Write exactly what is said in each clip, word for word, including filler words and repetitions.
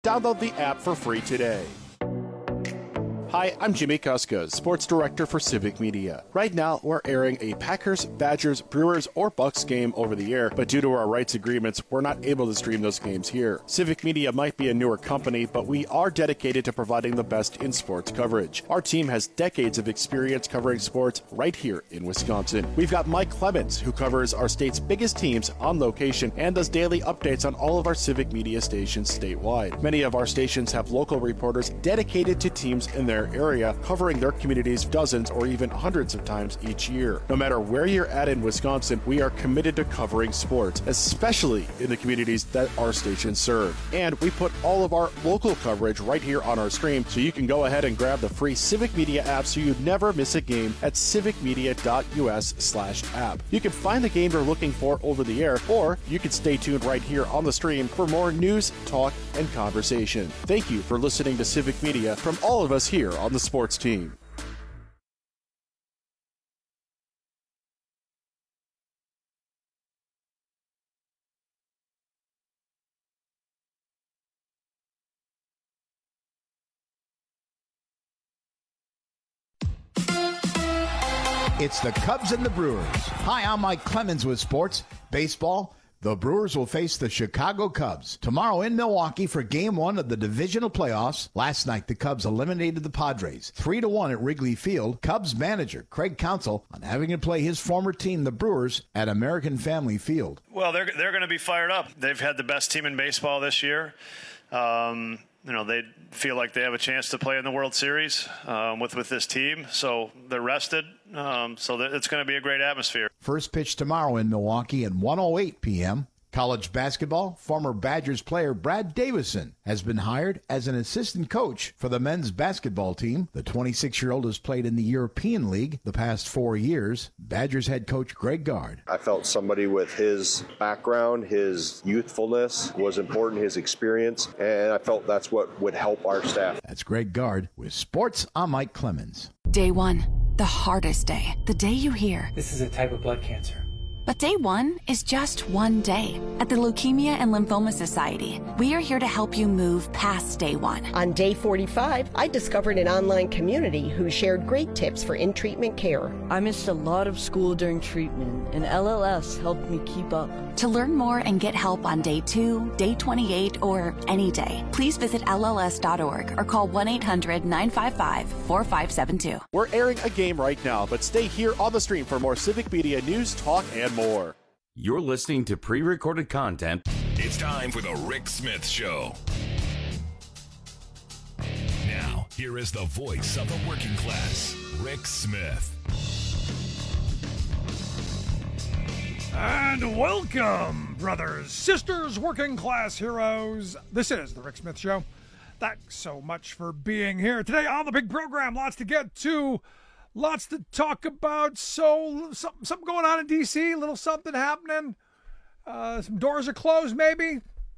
Download the app for free today. Hi, I'm Jimmy Kuska, Sports Director for Civic Media. Right now, we're airing a Packers, Badgers, Brewers, or Bucks game over the air, but due to our rights agreements, we're not able to stream those games here. Civic Media might be a newer company, but we are dedicated to providing the best in sports coverage. Our team has decades of experience covering sports right here in Wisconsin. We've got Mike Clemens, who covers our state's biggest teams on location and does daily updates on all of our Civic Media stations statewide. Many of our stations have local reporters dedicated to teams in their area, covering their communities dozens or even hundreds of times each year. No matter where you're at in Wisconsin, we are committed to covering sports, especially in the communities that our stations serve. And we put all of our local coverage right here on our stream, so you can go ahead and grab the free Civic Media app so you never miss a game at civicmedia.us slash app. You can find the game you're looking for over the air, or you can stay tuned right here on the stream for more news, talk, and conversation. Thank you for listening to Civic Media from all of us here on the sports team. It's the Cubs and the Brewers. Hi, I'm Mike Clemens with Sports Baseball. The Brewers will face the Chicago Cubs tomorrow in Milwaukee for Game One of the divisional playoffs. Last night, the Cubs eliminated the Padres three to one at Wrigley Field. Cubs manager Craig Counsell on having to play his former team, the Brewers, at American Family Field. Well, they're they're going to be fired up. They've had the best team in baseball this year. Um, you know, they feel like they have a chance to play in the World Series um, with with this team, so they're rested. Um, so that it's going to be a great atmosphere. First pitch tomorrow in Milwaukee at one oh eight p.m. College basketball, former Badgers player Brad Davison has been hired as an assistant coach for the men's basketball team. The twenty-six-year-old has played in the European League the past four years. Badgers head coach Greg Gard. I felt somebody with his background, his youthfulness was important, his experience, and I felt that's what would help our staff. That's Greg Gard with Sports. I'm Mike Clemens. Day one, the hardest day. The day you hear, this is a type of blood cancer. But day one is just one day. At the Leukemia and Lymphoma Society, we are here to help you move past day one. On day forty-five, I discovered an online community who shared great tips for in-treatment care. I missed a lot of school during treatment, and L L S helped me keep up. To learn more and get help on day two, day twenty-eight, or any day, please visit L L S dot org or call one eight hundred nine five five four five seven two. We're airing a game right now, but stay here on the stream for more Civic Media news, talk, and more. You're listening to pre-recorded content. It's time for the Rick Smith Show. Now, here is the voice of the working class, Rick Smith. And welcome, brothers, sisters, working class heroes. This is the Rick Smith Show. Thanks so much for being here today on the big program. Lots to get to. Lots to talk about. So, something, something going on in D C, a little something happening. Uh, some doors are closed, maybe.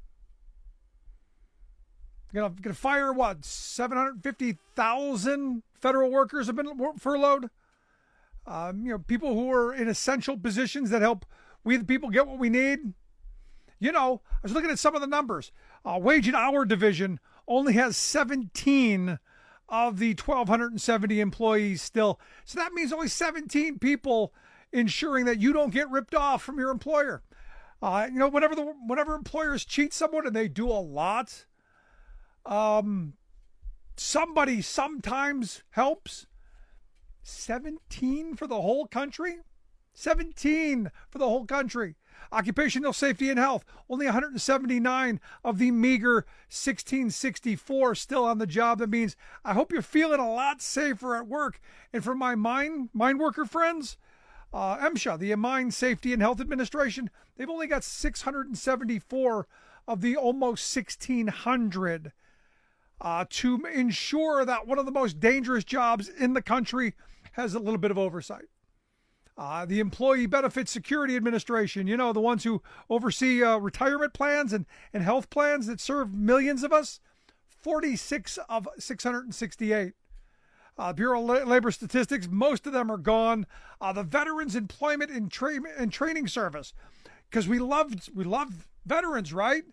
Gonna, gonna fire, what, seven hundred fifty thousand federal workers have been furloughed? Um, you know, people who are in essential positions that help we the people get what we need. You know, I was looking at some of the numbers. Uh, wage and hour division only has seventeen of the one thousand two hundred seventy employees still. So that means only seventeen people ensuring that you don't get ripped off from your employer. Uh, you know, whenever the whenever employers cheat someone, and they do a lot, um, somebody sometimes helps. seventeen for the whole country? seventeen for the whole country. Occupational safety and health, only one hundred seventy-nine of the meager sixteen sixty-four still on the job. That means I hope you're feeling a lot safer at work. And for my mine, mine worker friends, uh, MSHA, the Mine Safety and Health Administration, they've only got six hundred seventy-four of the almost sixteen hundred uh, to ensure that one of the most dangerous jobs in the country has a little bit of oversight. Uh, the Employee Benefit Security Administration, you know, the ones who oversee uh, retirement plans and, and health plans that serve millions of us, forty-six of six hundred sixty-eight. Uh, Bureau of La- Labor Statistics, most of them are gone. Uh, the Veterans Employment and, Tra- and Training Service, because we love, we love veterans, right?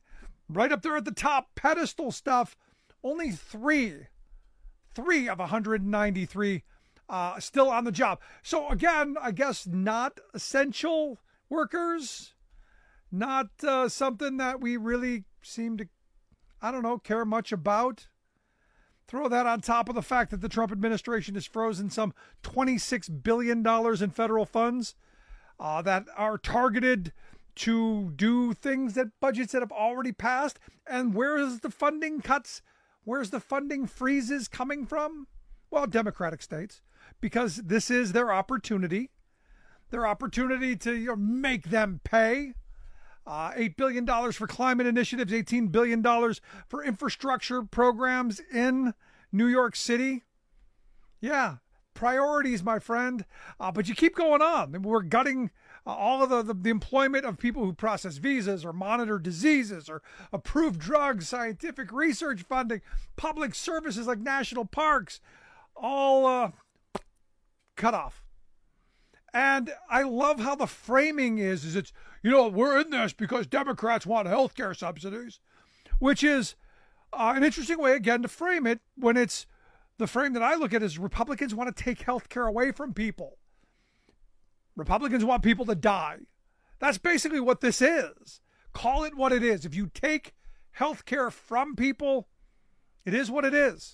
right up there at the top, pedestal stuff, only three, three of one hundred ninety-three uh, still on the job. So again, I guess not essential workers, not uh, something that we really seem to, I don't know, care much about. Throw that on top of the fact that the Trump administration has frozen some twenty-six billion dollars in federal funds uh, that are targeted to do things that budgets that have already passed. And where is the funding cuts? Where's the funding freezes coming from? Well, Democratic states, because this is their opportunity, their opportunity to, you know, make them pay. Uh, eight billion dollars for climate initiatives, eighteen billion dollars for infrastructure programs in New York City. Yeah, priorities, my friend. Uh, but you keep going on. We're gutting uh, all of the, the, the employment of people who process visas or monitor diseases or approve drugs, scientific research funding, public services like national parks, all uh, cut off. And I love how the framing is, is it's, you know, we're in this because Democrats want health care subsidies, which is uh, an interesting way, again, to frame it when it's the frame that I look at is Republicans want to take health care away from people. Republicans want people to die. That's basically what this is. Call it what it is. If you take health care from people, it is what it is.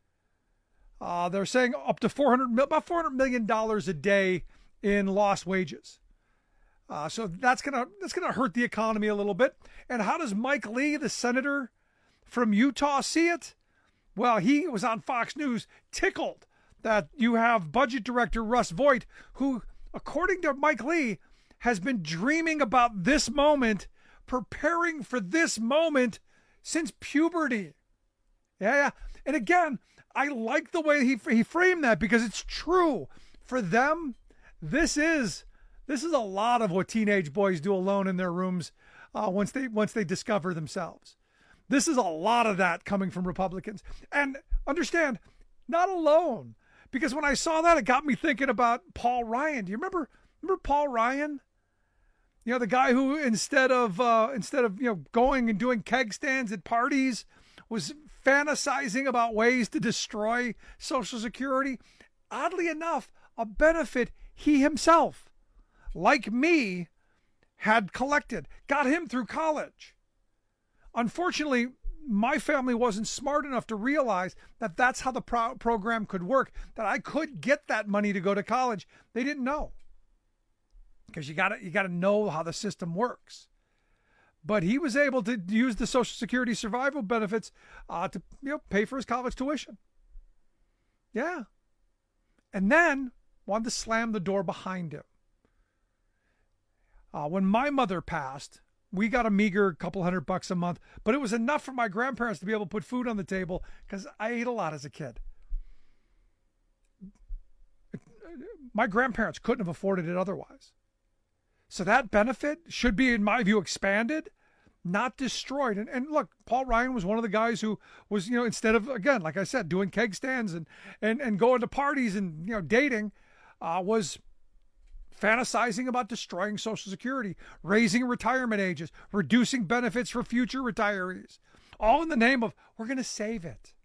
Uh, they're saying up to four hundred, about four hundred million dollars a day in lost wages. Uh, so that's gonna that's gonna hurt the economy a little bit. And how does Mike Lee, the senator from Utah, see it? Well, he was on Fox News tickled that you have budget director Russ Vought, who, according to Mike Lee, has been dreaming about this moment, preparing for this moment since puberty. Yeah, yeah. And again, I like the way he he framed that because it's true. For them, This is this is a lot of what teenage boys do alone in their rooms uh, once they once they discover themselves. This is a lot of that coming from Republicans. And understand, not alone. Because when I saw that, it got me thinking about Paul Ryan. Do you remember remember Paul Ryan? You know, the guy who instead of uh, instead of you know going and doing keg stands at parties was fantasizing about ways to destroy Social Security. Oddly enough, a benefit he himself, like me, had collected, got him through college. Unfortunately, my family wasn't smart enough to realize that that's how the pro- program could work, that I could get that money to go to college. They didn't know. Because you gotta you gotta know how the system works. But he was able to use the Social Security survival benefits uh, to you know pay for his college tuition. Yeah. And then wanted to slam the door behind him. Uh, when my mother passed, we got a meager couple hundred bucks a month, but it was enough for my grandparents to be able to put food on the table because I ate a lot as a kid. My grandparents couldn't have afforded it otherwise. So that benefit should be, in my view, expanded, not destroyed. And, and look, Paul Ryan was one of the guys who was, you know, instead of, again, like I said, doing keg stands and, and, and going to parties and, you know, dating, Uh, was fantasizing about destroying Social Security, raising retirement ages, reducing benefits for future retirees, all in the name of, we're going to save it.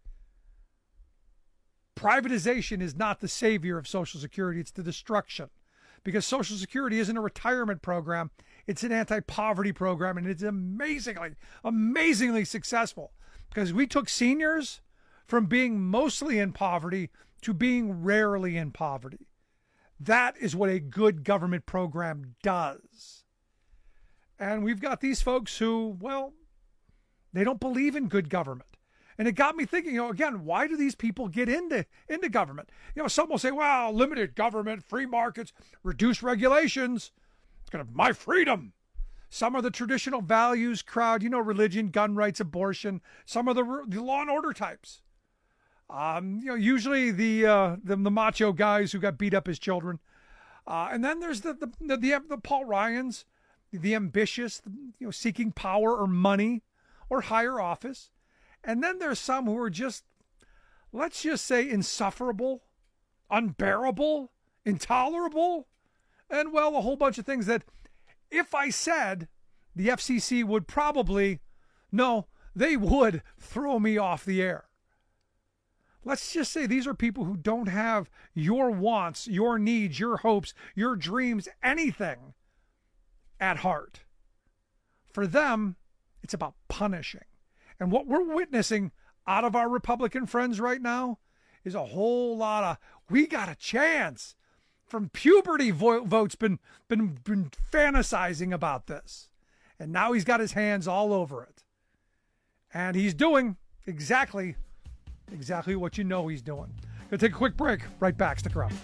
Privatization is not the savior of Social Security. It's the destruction. Because Social Security isn't a retirement program. It's an anti-poverty program, and it's amazingly, amazingly successful. Because we took seniors from being mostly in poverty to being rarely in poverty. That is what a good government program does. And we've got these folks who, well, they don't believe in good government. And it got me thinking, you know, again, why do these people get into, into government? You know, some will say, well, limited government, free markets, reduced regulations. It's going to my freedom. Some are the traditional values crowd, you know, religion, gun rights, abortion. Some are the, the law and order types. Um, you know, usually the, uh, the the macho guys who got beat up as children, uh, and then there's the the, the the the Paul Ryans, the ambitious, you know, seeking power or money or higher office, and then there's some who are just, let's just say, insufferable, unbearable, intolerable, and well, a whole bunch of things that, if I said, the F C C would probably No, they would throw me off the air. Let's just say these are people who don't have your wants, your needs, your hopes, your dreams, anything at heart. For them, it's about punishing. And what we're witnessing out of our Republican friends right now is a whole lot of, we got a chance. From puberty vo- votes been, been, been fantasizing about this. And now he's got his hands all over it. And he's doing exactly, exactly what you know he's doing. Gonna take a quick break. Right back. Stick around.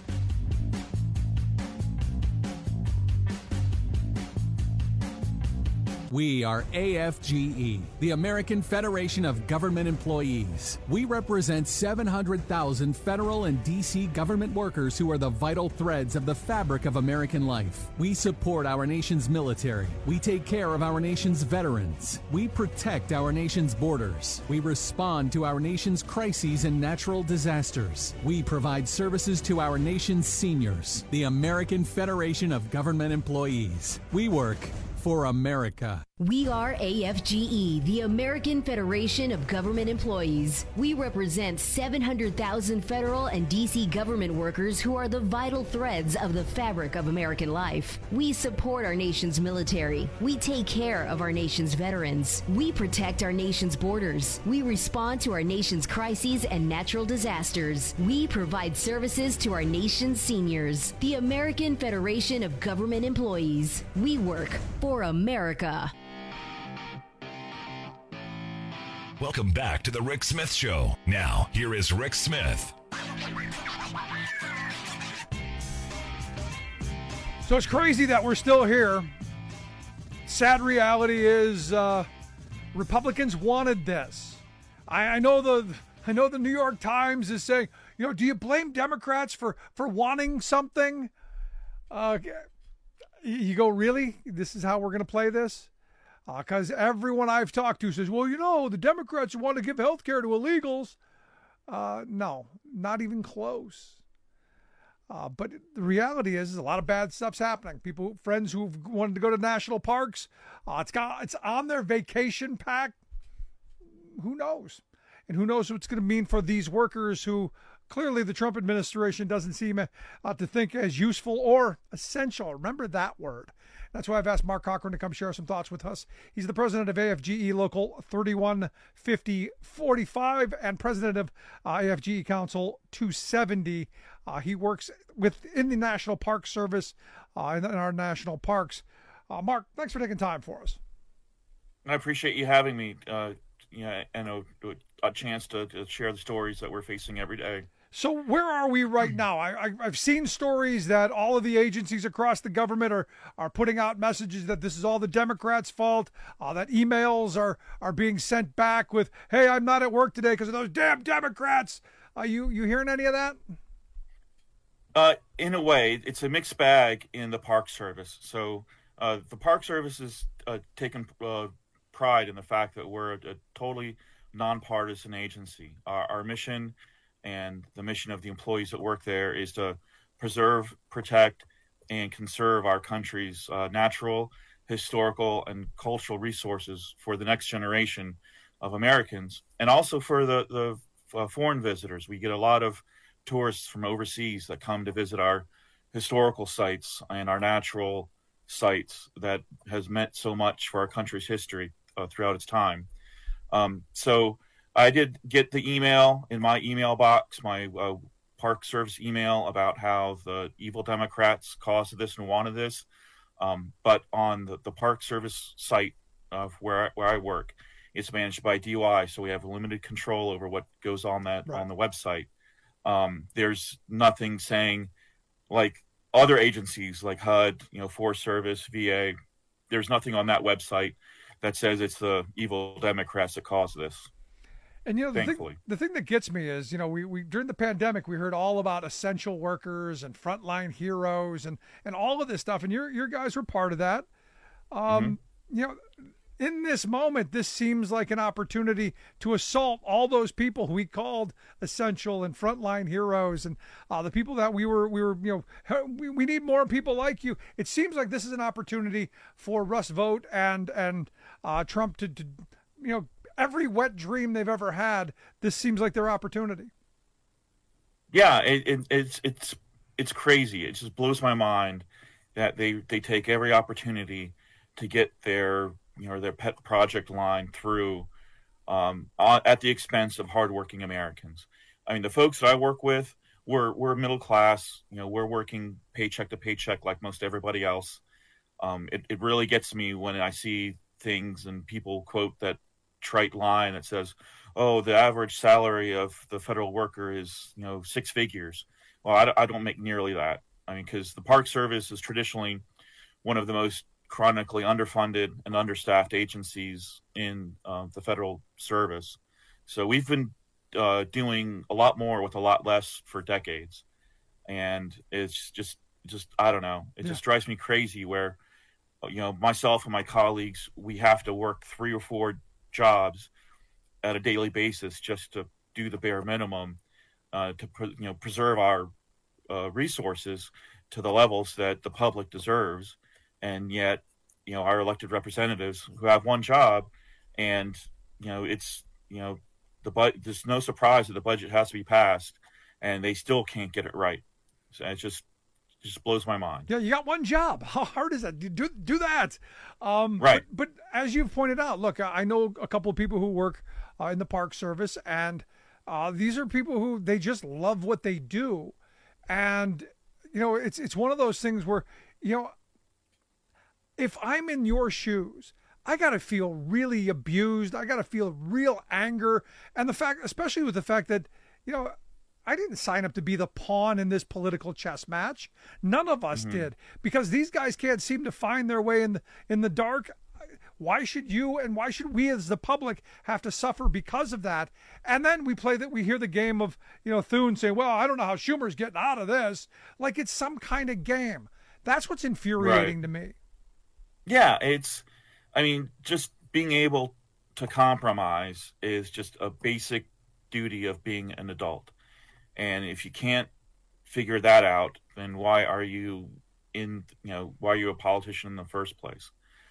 We are A F G E, the American Federation of Government Employees. We represent seven hundred thousand federal and D C government workers who are the vital threads of the fabric of American life. We support our nation's military. We take care of our nation's veterans. We protect our nation's borders. We respond to our nation's crises and natural disasters. We provide services to our nation's seniors. The American Federation of Government Employees. We work for America. We are A F G E, the American Federation of Government Employees. We represent seven hundred thousand federal and D C government workers who are the vital threads of the fabric of American life. We support our nation's military. We take care of our nation's veterans. We protect our nation's borders. We respond to our nation's crises and natural disasters. We provide services to our nation's seniors. The American Federation of Government Employees. We work for America. Welcome back to the Rick Smith Show. Now, here is Rick Smith. So it's crazy that we're still here. Sad reality is uh, Republicans wanted this. I, I know the I know the New York Times is saying, you know, do you blame Democrats for, for wanting something? Uh, you go, really? This is how we're going to play this? Because uh, everyone I've talked to says, well, you know, the Democrats want to give health care to illegals. Uh, no, not even close. Uh, but the reality is, is a lot of bad stuff's happening. People, friends who've wanted to go to national parks, uh, it's got it's on their vacation pack. Who knows? And who knows what it's going to mean for these workers who clearly the Trump administration doesn't seem uh, to think as useful or essential. Remember that word. That's why I've asked Mark Cochran to come share some thoughts with us. He's the president of A F G E Local thirty-one fifty forty-five and president of uh, A F G E Council two seventy. Uh, he works within the National Park Service uh, in, in our national parks. Uh, Mark, thanks for taking time for us. I appreciate you having me. Uh, yeah, and a, a chance to, to share the stories that we're facing every day. So where are we right now? I, I, I've seen stories that all of the agencies across the government are, are putting out messages that this is all the Democrats' fault, uh, that emails are, are being sent back with, hey, I'm not at work today because of those damn Democrats. Are you, you hearing any of that? Uh, in a way, it's a mixed bag in the Park Service. So uh, the Park Service has uh, taken uh, pride in the fact that we're a, a totally nonpartisan agency. Our, our mission and the mission of the employees that work there is to preserve, protect, and conserve our country's uh, natural, historical, and cultural resources for the next generation of Americans, and also for the, the uh, foreign visitors. We get a lot of tourists from overseas that come to visit our historical sites and our natural sites that has meant so much for our country's history uh, throughout its time. Um, so I did get the email in my email box, my uh, Park Service email, about how the evil Democrats caused this and wanted this. Um, but on the, the Park Service site uh, where I, where I work, it's managed by D O I, so we have limited control over what goes on that right. on the website. Um, there's nothing saying, like other agencies like H U D, you know, Forest Service, V A. There's nothing on that website that says it's the evil Democrats that caused this. And, you know, the thing, the thing that gets me is, you know, we, we during the pandemic, we heard all about essential workers and frontline heroes and, and all of this stuff. And your your guys were part of that. Um, mm-hmm. You know, in this moment, this seems like an opportunity to assault all those people who we called essential and frontline heroes and uh, the people that we were, we were, you know, we, we need more people like you. It seems like this is an opportunity for Russ Vought and, and uh, Trump to, to you know, every wet dream they've ever had, this seems like their opportunity. Yeah, it, it, it's it's it's crazy. It just blows my mind that they, they take every opportunity to get their you know their pet project line through um, at the expense of hardworking Americans. I mean, the folks that I work with, we're we're middle class. You know, we're working paycheck to paycheck like most everybody else. Um, it it really gets me when I see things and people quote that trite line that says, "Oh, the average salary of the federal worker is you know six figures." Well, I, I don't make nearly that. I mean, because the Park Service is traditionally one of the most chronically underfunded and understaffed agencies in uh, the federal service. So we've been uh, doing a lot more with a lot less for decades. And it's just, just I don't know. It yeah. just drives me crazy where, you know, myself and my colleagues, we have to work three or four jobs at a daily basis just to do the bare minimum uh, to, you know, preserve our uh, resources to the levels that the public deserves. And yet, you know, our elected representatives who have one job and, you know, it's, you know, the but there's no surprise that the budget has to be passed and they still can't get it right. So it just, it just blows my mind. Yeah. You got one job. How hard is that? Do, do that. Um, right. But, but as you've pointed out, look, I know a couple of people who work uh, in the Park Service, and uh, these are people who they just love what they do. And, you know, it's, it's one of those things where, you know, if I'm in your shoes, I got to feel really abused. I got to feel real anger. And the fact, especially with the fact that, you know, I didn't sign up to be the pawn in this political chess match. None of us mm-hmm. did, because these guys can't seem to find their way in the, in the dark. Why should you and why should we as the public have to suffer because of that? And then we play that, we hear the game of, you know, Thune say, well, I don't know how Schumer's getting out of this. Like it's some kind of game. That's what's infuriating right. to me. Yeah, it's, I mean, just being able to compromise is just a basic duty of being an adult. And if you can't figure that out, then why are you in, you know, why are you a politician in the first place?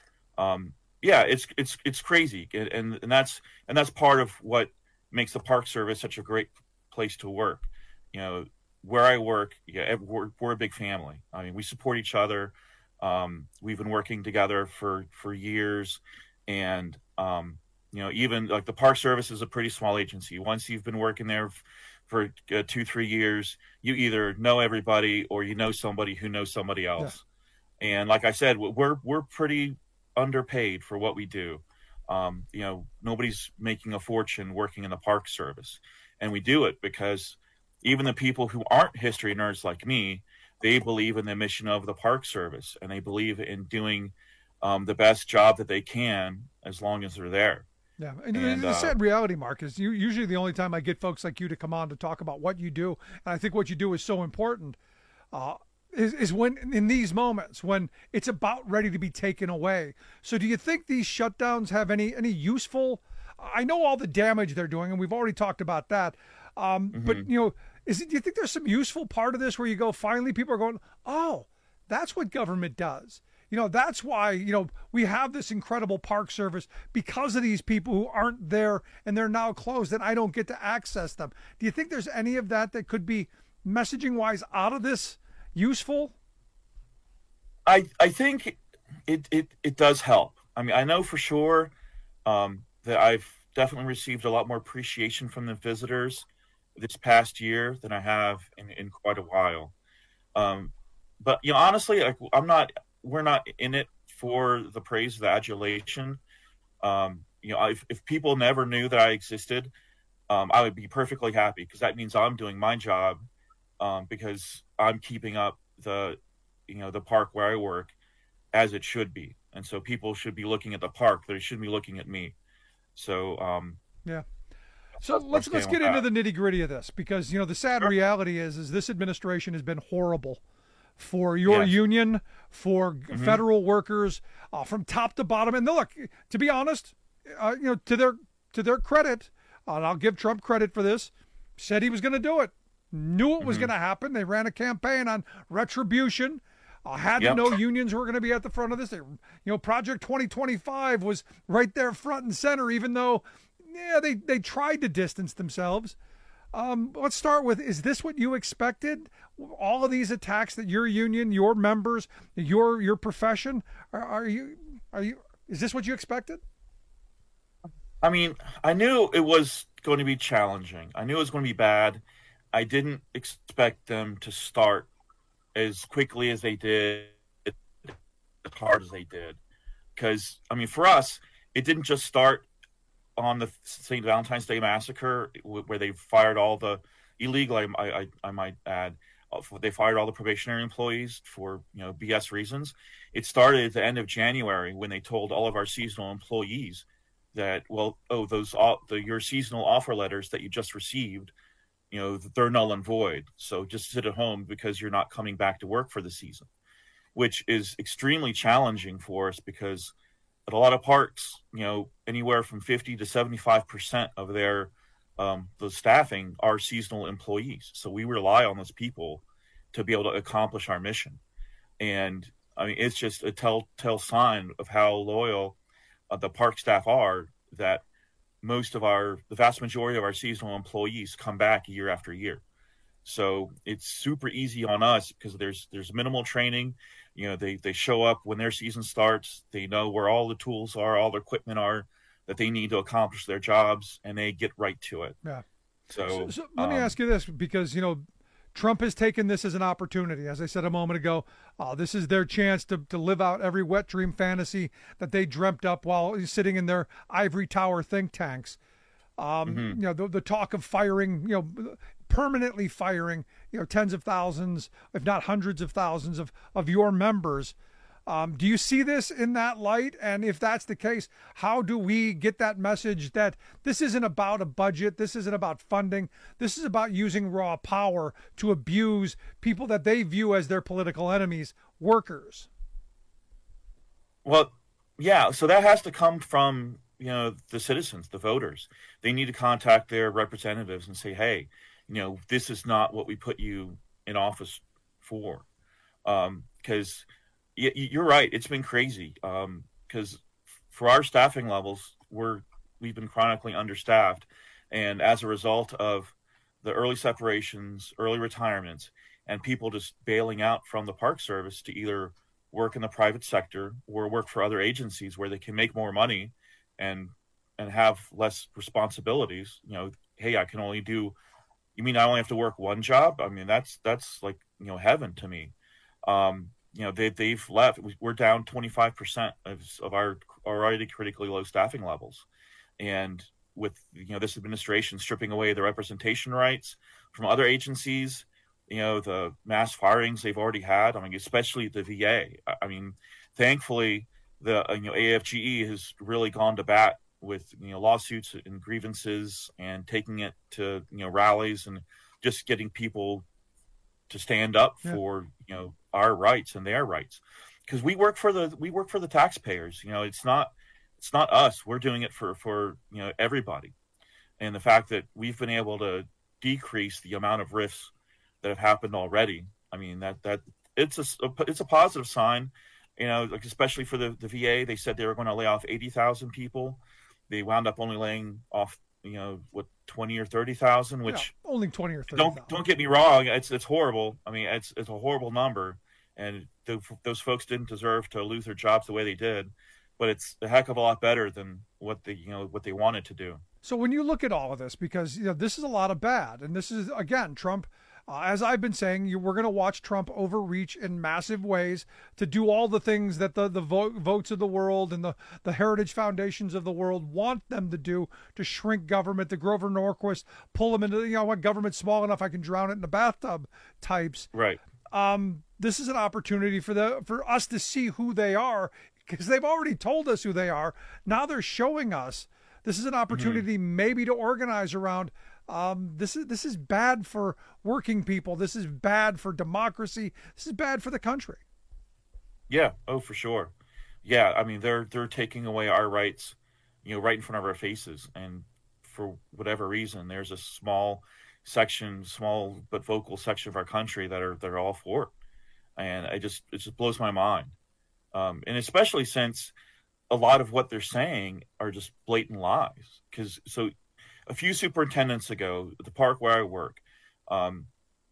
Um, yeah, it's, it's, it's crazy. And, and that's, and that's part of what makes the Park Service such a great place to work. You know, where I work, yeah, we're, we're a big family. I mean, we support each other. Um, we've been working together for, for years, and, um, you know, even like the Park Service is a pretty small agency. Once you've been working there f- for uh, two, three years, you either know everybody or you know somebody who knows somebody else. Yeah. And like I said, we're, we're pretty underpaid for what we do. Um, you know, nobody's making a fortune working in the Park Service, and we do it because even the people who aren't history nerds like me, they believe in the mission of the Park Service, and they believe in doing um, the best job that they can as long as they're there. Yeah, and, and the uh, sad reality, Mark, is you, usually the only time I get folks like you to come on to talk about what you do, and I think what you do is so important, uh, is, is when in these moments when it's about ready to be taken away. So do you think these shutdowns have any any useful? I know all the damage they're doing, and we've already talked about that. Um, mm-hmm. But you know. Is it, do you think there's some useful part of this where you go, finally people are going, oh, that's what government does. You know, that's why, you know, we have this incredible Park Service because of these people who aren't there and they're now closed and I don't get to access them. Do you think there's any of that that could be messaging wise out of this useful? I I think it, it, it does help. I mean, I know for sure um, that I've definitely received a lot more appreciation from the visitors this past year than I have in, in quite a while. Um, but, you know, honestly, like, I'm not, we're not in it for the praise, the adulation. Um, you know, if, if people never knew that I existed, um, I would be perfectly happy because that means I'm doing my job um, because I'm keeping up the, you know, the park where I work as it should be. And so people should be looking at the park. They shouldn't be looking at me. So, um, yeah. So let's let's get into the nitty gritty of this, because, you know, the sad sure. reality is, is this administration has been horrible for your yes. union, for mm-hmm. federal workers, uh, from top to bottom. And look, to be honest, uh, you know, to their to their credit, uh, and I'll give Trump credit for this, said he was going to do it, knew it was mm-hmm. going to happen. They ran a campaign on retribution. uh, had Yep. to know unions were going to be at the front of this. They, you know, Project twenty twenty-five was right there front and center, even though, yeah, they, they tried to distance themselves. Um, let's start with, is this what you expected? All of these attacks that your union, your members, your your profession, are, are you, are you, is this what you expected? I mean, I knew it was going to be challenging. I knew it was going to be bad. I didn't expect them to start as quickly as they did, as hard as they did. Because, I mean, for us, it didn't just start on the Saint Valentine's Day massacre, where they fired all the illegal, I, I, I might add, they fired all the probationary employees for, you know, B S reasons. It started at the end of January when they told all of our seasonal employees that, well, oh, those the your seasonal offer letters that you just received, you know, they're null and void. So just sit at home because you're not coming back to work for the season, which is extremely challenging for us because at a lot of parks, you know, anywhere from fifty to seventy-five percent of their um, the staffing are seasonal employees. So we rely on those people to be able to accomplish our mission. And I mean, it's just a telltale sign of how loyal uh, the park staff are, that most of our, the vast majority of our seasonal employees come back year after year. So it's super easy on us because there's there's minimal training. You know, they, they show up when their season starts. They know where all the tools are, all the equipment are that they need to accomplish their jobs, and they get right to it. Yeah. So, so, so let me um, ask you this, because, you know, Trump has taken this as an opportunity. As I said a moment ago, uh, this is their chance to, to live out every wet dream fantasy that they dreamt up while sitting in their ivory tower think tanks. Um, mm-hmm. You know, the, the talk of firing, you know, permanently firing, you know, tens of thousands, if not hundreds of thousands of, of your members. Um, do you see this in that light? And if that's the case, how do we get that message that this isn't about a budget, this isn't about funding, this is about using raw power to abuse people that they view as their political enemies, workers? Well, yeah, so that has to come from, you know, the citizens, the voters. They need to contact their representatives and say, hey, you know, this is not what we put you in office for. Um, because you're right, it's been crazy. Um, because for our staffing levels, we're we've been chronically understaffed, and as a result of the early separations, early retirements, and people just bailing out from the Park Service to either work in the private sector or work for other agencies where they can make more money and and have less responsibilities. You know, hey, I can only do. You mean I only have to work one job? I mean, that's that's like, you know, heaven to me. Um, you know, they they've left. We're down twenty-five percent of of our already critically low staffing levels, and with, you know, this administration stripping away the representation rights from other agencies, you know, the mass firings they've already had. I mean, especially the V A. I mean, thankfully, the you know A F G E has really gone to bat with, you know, lawsuits and grievances and taking it to, you know, rallies and just getting people to stand up yeah. for, you know, our rights and their rights, because we work for the we work for the taxpayers. You know, it's not it's not us. We're doing it for for you know everybody, and the fact that we've been able to decrease the amount of rifts that have happened already. I mean, that that it's a it's a positive sign. You know, like especially for the the V A, they said they were going to lay off eighty thousand people. They wound up only laying off, you know, what, twenty or thirty thousand, which yeah, only twenty or thirty. Don't don't get me wrong, it's it's horrible. I mean, it's it's a horrible number, and the, those folks didn't deserve to lose their jobs the way they did. But it's a heck of a lot better than what they you know what they wanted to do. So when you look at all of this, because, you know, this is a lot of bad, and this is, again, Trump. Uh, as I've been saying, you, we're going to watch Trump overreach in massive ways to do all the things that the, the vote, votes of the world and the, the heritage foundations of the world want them to do, to shrink government, the Grover Norquist, pull them into, you know, I want government small enough I can drown it in a bathtub types. Right. Um, this is an opportunity for the for us to see who they are, because they've already told us who they are. Now they're showing us. This is an opportunity mm-hmm. maybe to organize around. Um, this is this is bad for working people. This is bad for democracy. This is bad for the country. Yeah. Oh, for sure. Yeah. I mean, they're they're taking away our rights, you know, right in front of our faces. And for whatever reason, there's a small section, small but vocal section of our country that are that are all for it. and I just it just blows my mind. Um, and especially since a lot of what they're saying are just blatant lies. Because so a few superintendents ago, at the park where I work, um,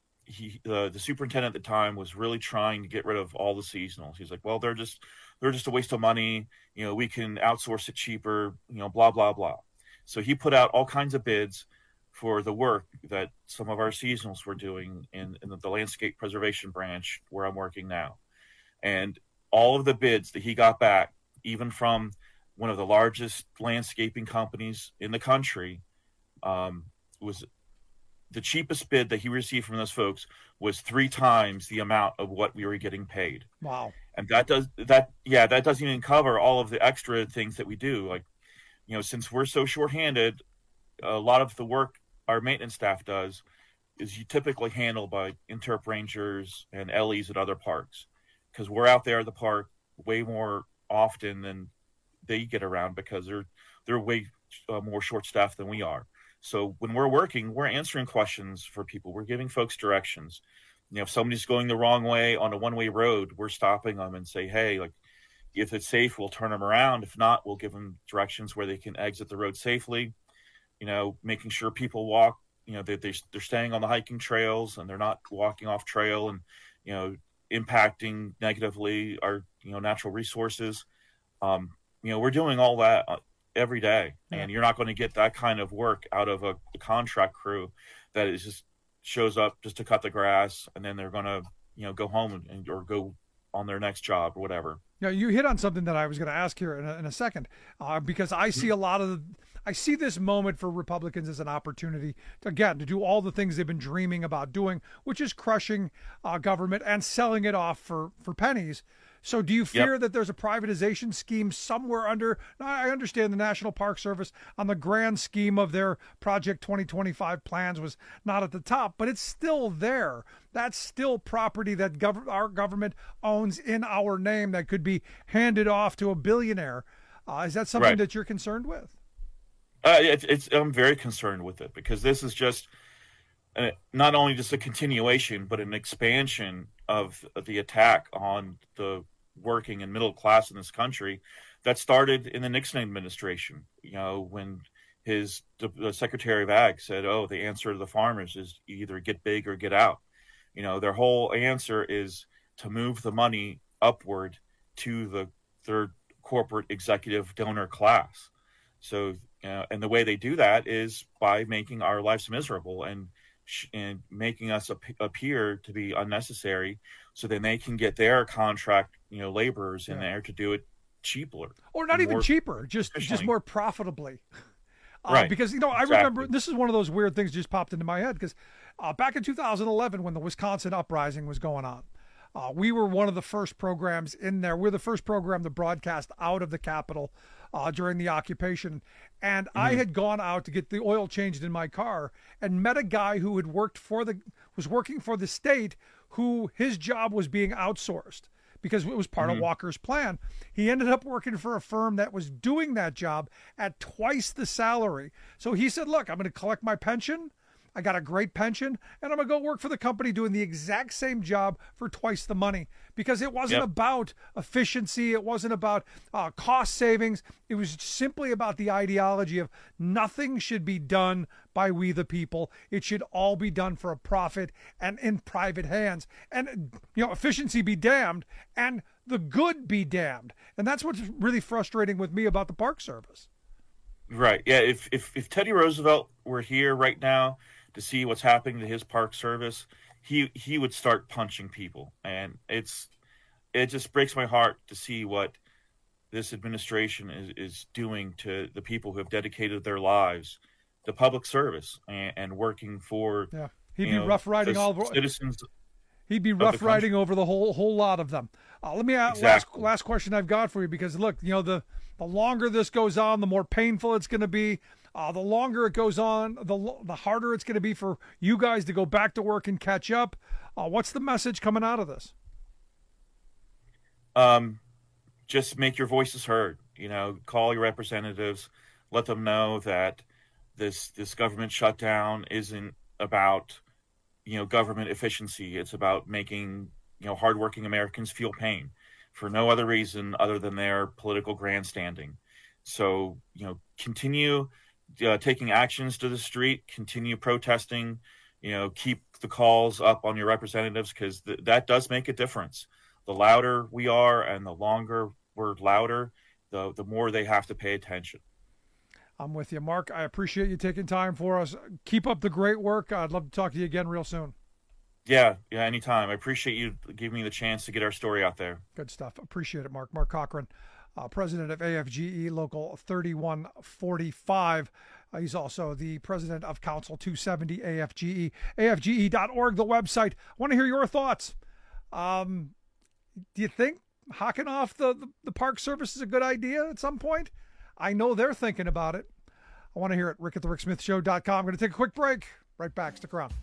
he uh, the superintendent at the time was really trying to get rid of all the seasonals. He's like, well, they're just they're just a waste of money. You know, we can outsource it cheaper. You know, blah blah blah. So he put out all kinds of bids for the work that some of our seasonals were doing in, in the landscape preservation branch where I'm working now, and all of the bids that he got back, even from one of the largest landscaping companies in the country, um, was the cheapest bid that he received from those folks was three times the amount of what we were getting paid. Wow. And that does that. Yeah, that doesn't even cover all of the extra things that we do. Like, you know, since we're so shorthanded, a lot of the work our maintenance staff does is typically handled by interp rangers and L Es at other parks. Because we're out there at the park way more often than they get around because they're they're way uh, more short-staffed than we are. So when we're working, we're answering questions for people. We're giving folks directions. You know, if somebody's going the wrong way on a one-way road, we're stopping them and say, hey, like, if it's safe, we'll turn them around. If not, we'll give them directions where they can exit the road safely. You know, making sure people walk, you know, they, they, they're staying on the hiking trails and they're not walking off trail and, you know, impacting negatively our, you know, natural resources. Um, you know, we're doing all that every day, and you're not going to get that kind of work out of a, a contract crew that is just shows up just to cut the grass, and then they're going to, you know, go home and, or go on their next job or whatever. Yeah, you hit on something that I was going to ask here in a, in a second, uh, because I see a lot of the, I see this moment for Republicans as an opportunity to, again, to do all the things they've been dreaming about doing, which is crushing uh, government and selling it off for, for pennies. So do you fear yep. that there's a privatization scheme somewhere under? Now, I understand the National Park Service on the grand scheme of their Project twenty twenty-five plans was not at the top, but it's still there. That's still property that gov- our government owns in our name that could be handed off to a billionaire. Uh, is that something right. that you're concerned with? Uh, it's, it's, I'm very concerned with it because this is just uh, not only just a continuation, but an expansion of the attack on the working and middle class in this country that started in the Nixon administration. You know, when his the, the Secretary of Ag said, "Oh, the answer to the farmers is either get big or get out." You know, their whole answer is to move the money upward to the third corporate executive donor class. So, you know, and the way they do that is by making our lives miserable and and making us ap- appear to be unnecessary, so then they can get their contract, you know, laborers in yeah. there to do it cheaper, or not even cheaper, just just more profitably. Uh, right. Because, you know, I exactly. remember this is one of those weird things that just popped into my head because uh, back in two thousand eleven, when the Wisconsin uprising was going on, uh, we were one of the first programs in there. We're the first program to broadcast out of the Capitol uh, during the occupation. And mm-hmm. I had gone out to get the oil changed in my car and met a guy who had worked for the, was working for the state, who his job was being outsourced because it was part mm-hmm. of Walker's plan. He ended up working for a firm that was doing that job at twice the salary. So he said, look, I'm going to collect my pension. I got a great pension, and I'm going to go work for the company doing the exact same job for twice the money, because it wasn't yep. about efficiency. It wasn't about uh, cost savings. It was simply about the ideology of nothing should be done by we the people. It should all be done for a profit and in private hands. And, you know, efficiency be damned and the good be damned. And that's what's really frustrating with me about the Park Service. Right. Yeah. If, if, if Teddy Roosevelt were here right now to see what's happening to his Park Service, he he would start punching people. And it's it just breaks my heart to see what this administration is, is doing to the people who have dedicated their lives to public service and, and working for yeah. He'd be know, rough riding all the citizens. He'd be rough riding over the whole whole lot of them. Uh, let me ask exactly. last last question I've got for you, because look, you know, the the longer this goes on, the more painful it's going to be. Uh, the longer it goes on, the the harder it's going to be for you guys to go back to work and catch up. Uh, what's the message coming out of this? Um, just make your voices heard. You know, call your representatives, let them know that this this government shutdown isn't about, you know, government efficiency. It's about making you know, hardworking Americans feel pain for no other reason other than their political grandstanding. So, you know, continue uh, taking actions to the street, continue protesting, you know, keep the calls up on your representatives, because th- that does make a difference. The louder we are and the longer we're louder, the, the more they have to pay attention. I'm with you, Mark. I appreciate you taking time for us. Keep up the great work. I'd love to talk to you again real soon. Yeah, yeah, anytime. I appreciate you giving me the chance to get our story out there. Good stuff. Appreciate it, Mark. Mark Cochran, uh, president of A F G E Local thirty-one forty-five. Uh, he's also the president of Council two seventy A F G E. A F G E dot org, the website. I want to hear your thoughts. Um, do you think hocking off the, the, the Park Service is a good idea at some point? I know they're thinking about it. I want to hear it. Rick at the Rick Smith Show dot com. I'm going to take a quick break. Right back. Stick around.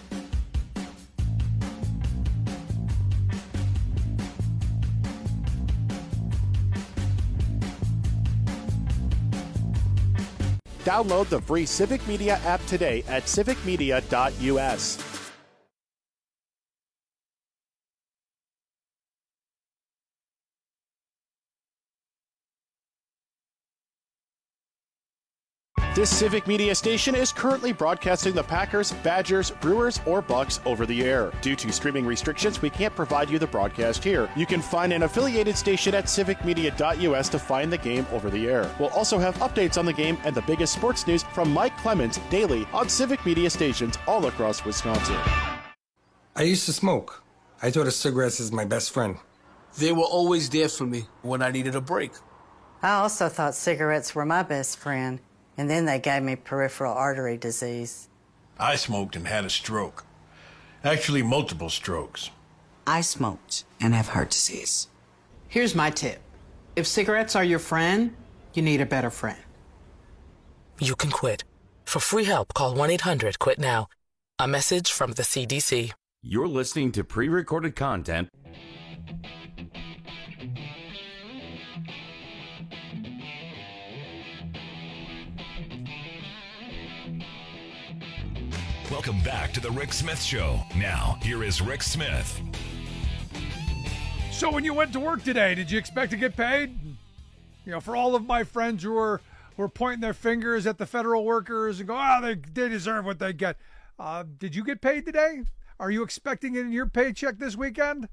Download the free Civic Media app today at civic media dot u s. This Civic Media station is currently broadcasting the Packers, Badgers, Brewers, or Bucks over the air. Due to streaming restrictions, we can't provide you the broadcast here. You can find an affiliated station at civic media dot u s to find the game over the air. We'll also have updates on the game and the biggest sports news from Mike Clemens daily on Civic Media stations all across Wisconsin. I used to smoke. I thought of cigarettes as my best friend. They were always there for me when I needed a break. I also thought cigarettes were my best friend. And then they gave me peripheral artery disease. I smoked and had a stroke. Actually, multiple strokes. I smoked and have heart disease. Here's my tip. If cigarettes are your friend, you need a better friend. You can quit. For free help, call one eight hundred quit now. A message from the C D C. You're listening to pre-recorded content. Welcome back to the Rick Smith Show. Now, here is Rick Smith. So when you went to work today, did you expect to get paid? You know, for all of my friends who are, who are pointing their fingers at the federal workers and go, oh, they, they deserve what they get. Uh, did you get paid today? Are you expecting it in your paycheck this weekend?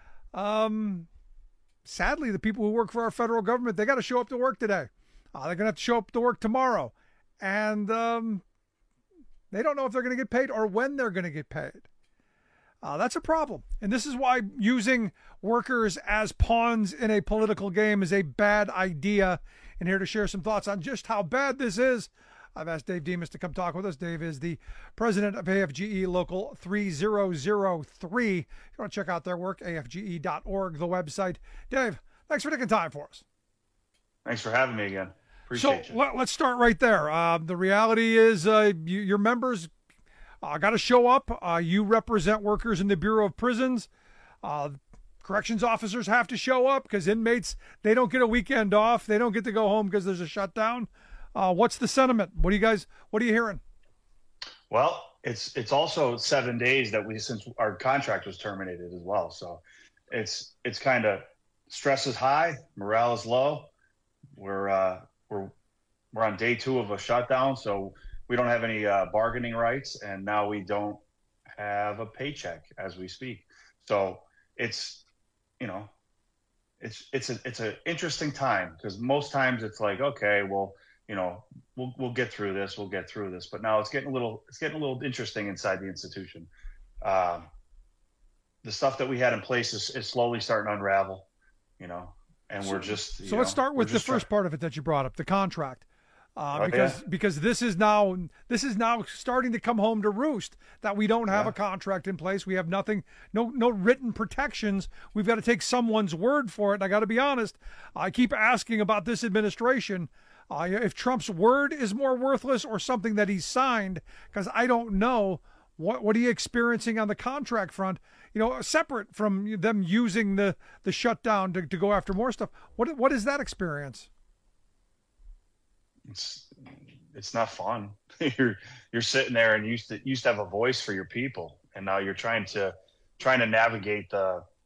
Um, sadly, the people who work for our federal government, they got to show up to work today. Uh, they're going to have to show up to work tomorrow. And um, they don't know if they're going to get paid or when they're going to get paid. Uh, that's a problem. And this is why using workers as pawns in a political game is a bad idea. And here to share some thoughts on just how bad this is, I've asked Dave Demas to come talk with us. Dave is the president of A F G E Local three thousand three. If you want to check out their work, A F G E dot org, the website. Dave, thanks for taking time for us. Thanks for having me again. Appreciate so you. Let, let's start right there. Uh, the reality is uh, you, your members uh, got to show up. Uh, you represent workers in the Bureau of Prisons. Uh, corrections officers have to show up because inmates, they don't get a weekend off. They don't get to go home because there's a shutdown. Uh, what's the sentiment? What do you guys, what are you hearing? Well, it's it's also seven days that we, since our contract was terminated as well. So it's it's kind of, stress is high, morale is low. We're uh, we're we're on day two of a shutdown, so we don't have any uh, bargaining rights, and now we don't have a paycheck as we speak. So it's, you know, it's it's a it's an interesting time, because most times it's like, okay, well, you know, we'll we'll get through this, we'll get through this. But now it's getting a little it's getting a little interesting inside the institution. Um, the stuff that we had in place is, is slowly starting to unravel, you know, and we're just. So let's know, start with the first trying... part of it that you brought up, the contract, uh, oh, because yeah? because this is now this is now starting to come home to roost that we don't have yeah. a contract in place. We have nothing, no no written protections. We've got to take someone's word for it. And I got to be honest, I keep asking about this administration. Uh, if Trump's word is more worthless or something that he's signed, because I don't know what what are you experiencing on the contract front, you know, separate from them using the, the shutdown to, to go after more stuff. What what is that experience? It's it's not fun. you're you're sitting there and you used to used to have a voice for your people, and now you're trying to trying to navigate the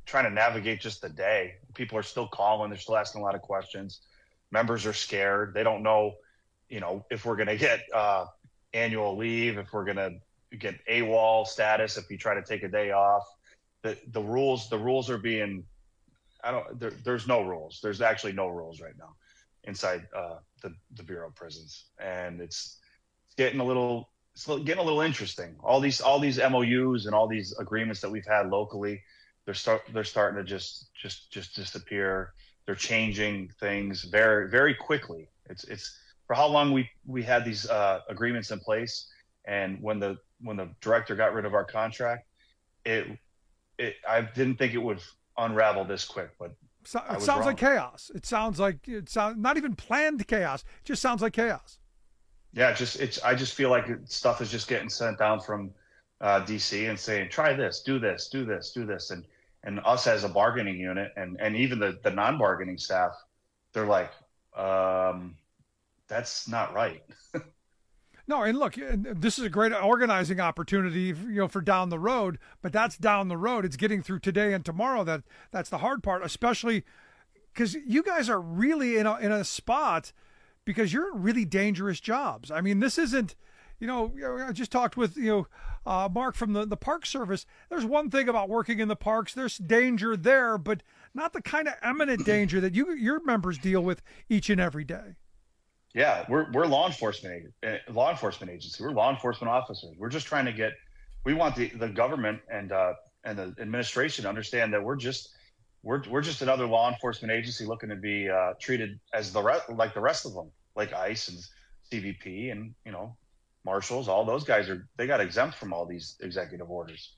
trying to navigate just the day. People are still calling. They're still asking a lot of questions. Members are scared. They don't know, you know, if we're going to get uh, annual leave, if we're going to get AWOL status, if you try to take a day off. The the rules the rules are being, I don't. There, there's no rules. There's actually no rules right now inside uh, the the Bureau of Prisons, and it's, it's getting a little it's getting a little interesting. All these all these M O Us and all these agreements that we've had locally, they're start they're starting to just just just disappear. They're changing things very very quickly. It's it's for how long we we had these uh, agreements in place, and when the when the director got rid of our contract, it it I didn't think it would unravel this quick, but so, I it was sounds wrong. like chaos. It sounds like it sounds not even planned chaos. It just sounds like chaos. Yeah, just it's. I just feel like it, stuff is just getting sent down from uh, D C and saying, try this, do this, do this, do this, and and us as a bargaining unit, and and even the the non-bargaining staff, they're like, um, that's not right. No, and look, this is a great organizing opportunity, you know, for down the road. But that's down the road. It's getting through today and tomorrow. That that's the hard part, especially because you guys are really in a in a spot because you're in really dangerous jobs. I mean, this isn't, you know, I just talked with, you know, uh, Mark from the, the Park Service. There's one thing about working in the parks. There's danger there, but not the kind of imminent danger that you your members deal with each and every day. Yeah, we're we're law enforcement law enforcement agency. We're law enforcement officers. We're just trying to get. We want the, the government and uh, and the administration to understand that we're just we're we're just another law enforcement agency looking to be uh, treated as the re- like the rest of them, like ICE and C B P and you know marshals. All those guys are they got exempt from all these executive orders.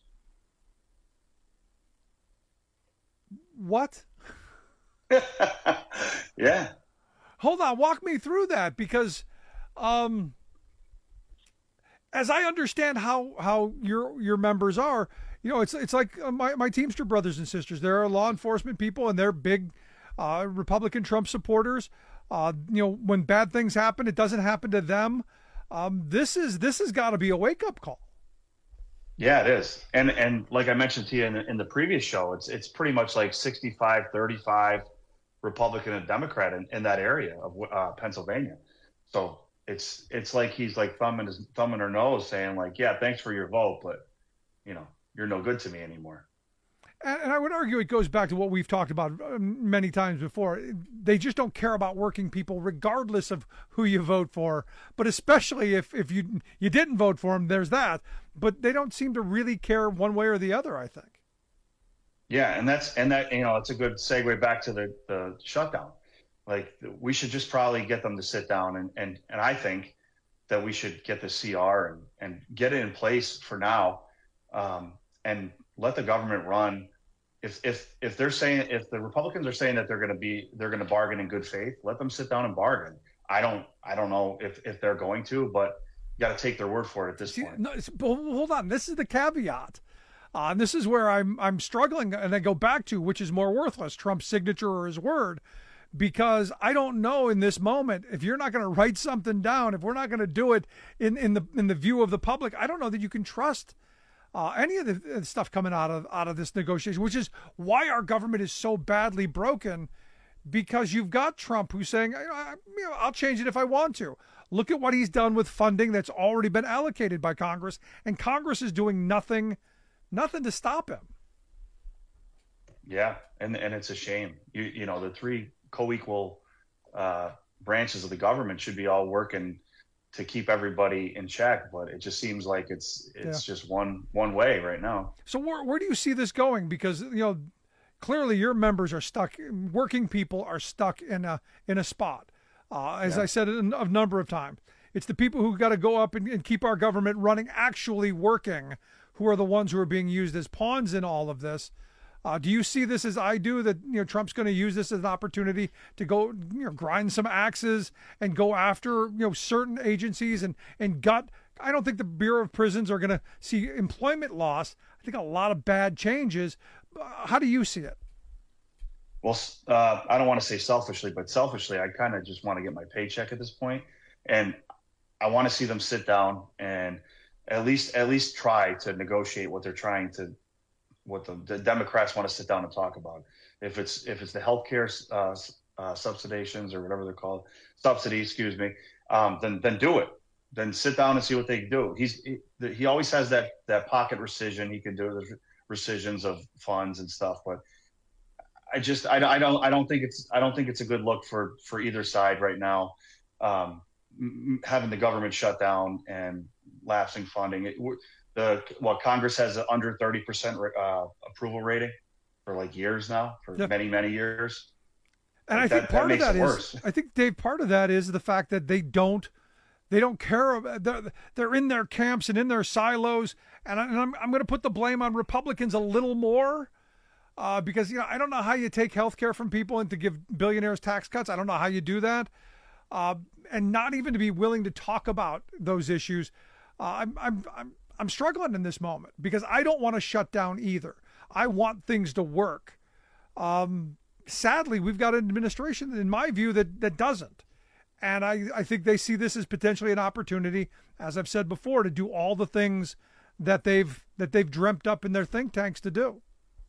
What? Yeah. Hold on, walk me through that because, um, as I understand how, how your your members are, you know, it's it's like my, my Teamster brothers and sisters. There are law enforcement people, and they're big uh, Republican Trump supporters. Uh, you know, when bad things happen, it doesn't happen to them. Um, this is this has got to be a wake up call. Yeah, it is, and and like I mentioned to you in the, in the previous show, it's it's pretty much like sixty-five thirty-five. Republican and Democrat in, in that area of uh, Pennsylvania. So it's it's like he's like thumbing his thumb in her nose saying like, yeah, thanks for your vote, but you know, you're no good to me anymore. And, and I would argue it goes back to what we've talked about many times before. They just don't care about working people regardless of who you vote for, but especially if, if you you didn't vote for them, there's that. But they don't seem to really care one way or the other, I think. Yeah, and that's and that you know it's a good segue back to the, the shutdown. Like we should just probably get them to sit down and and, and I think that we should get the C R and, and get it in place for now, um, and let the government run. If if if they're saying if the Republicans are saying that they're going to be they're going to bargain in good faith, let them sit down and bargain. I don't I don't know if if they're going to, but you got to take their word for it at this See, point. No, it's, hold on, this is the caveat. Uh, and this is where I'm I'm struggling, and I go back to which is more worthless, Trump's signature or his word, because I don't know in this moment if you're not going to write something down, if we're not going to do it in, in the in the view of the public, I don't know that you can trust uh, any of the, the stuff coming out of out of this negotiation, which is why our government is so badly broken, because you've got Trump who's saying, you know, I'll change it if I want to. Look at what he's done with funding that's already been allocated by Congress, and Congress is doing nothing. Nothing to stop him. Yeah, and and it's a shame. You you know the three co-equal uh, branches of the government should be all working to keep everybody in check, but it just seems like it's it's yeah. just one one way right now. So where where do you see this going? Because you know clearly your members are stuck. Working people are stuck in a in a spot. Uh, as yeah. I said a, a number of times, it's the people who got to go up and, and keep our government running, actually working, who are the ones who are being used as pawns in all of this. Uh, do you see this as I do, that you know Trump's going to use this as an opportunity to go you know, grind some axes and go after you know certain agencies and, and gut? I don't think the Bureau of Prisons are going to see employment loss. I think a lot of bad changes. Uh, how do you see it? Well, uh, I don't want to say selfishly, but selfishly, I kind of just want to get my paycheck at this point. And I want to see them sit down and at least at least try to negotiate what they're trying to what the, the Democrats want to sit down and talk about. If it's if it's the healthcare uh, uh, subsidizations or whatever they're called, subsidies, excuse me, um, then then do it. Then sit down and see what they do. He's he, he always has that that pocket rescission. He can do the rescissions of funds and stuff, but I just I, I don't I don't think it's I don't think it's a good look for for either side right now. Um, having the government shut down and lapsing funding. It, the well, Congress has an under thirty percent uh, approval rating for like years now, for yep. many many years. And like I think that, part that of that is, worse. I think Dave, part of that is the fact that they don't, they don't care. About, they're, they're in their camps and in their silos. And, I, and I'm I'm going to put the blame on Republicans a little more. Uh, because, you know, I don't know how you take health care from people and to give billionaires tax cuts. I don't know how you do that. Uh, and not even to be willing to talk about those issues. Uh, I'm, I'm, I'm, I'm struggling in this moment because I don't want to shut down either. I want things to work. Um, sadly, we've got an administration, in my view, that, that doesn't. And I, I think they see this as potentially an opportunity, as I've said before, to do all the things that they've, that they've dreamt up in their think tanks to do.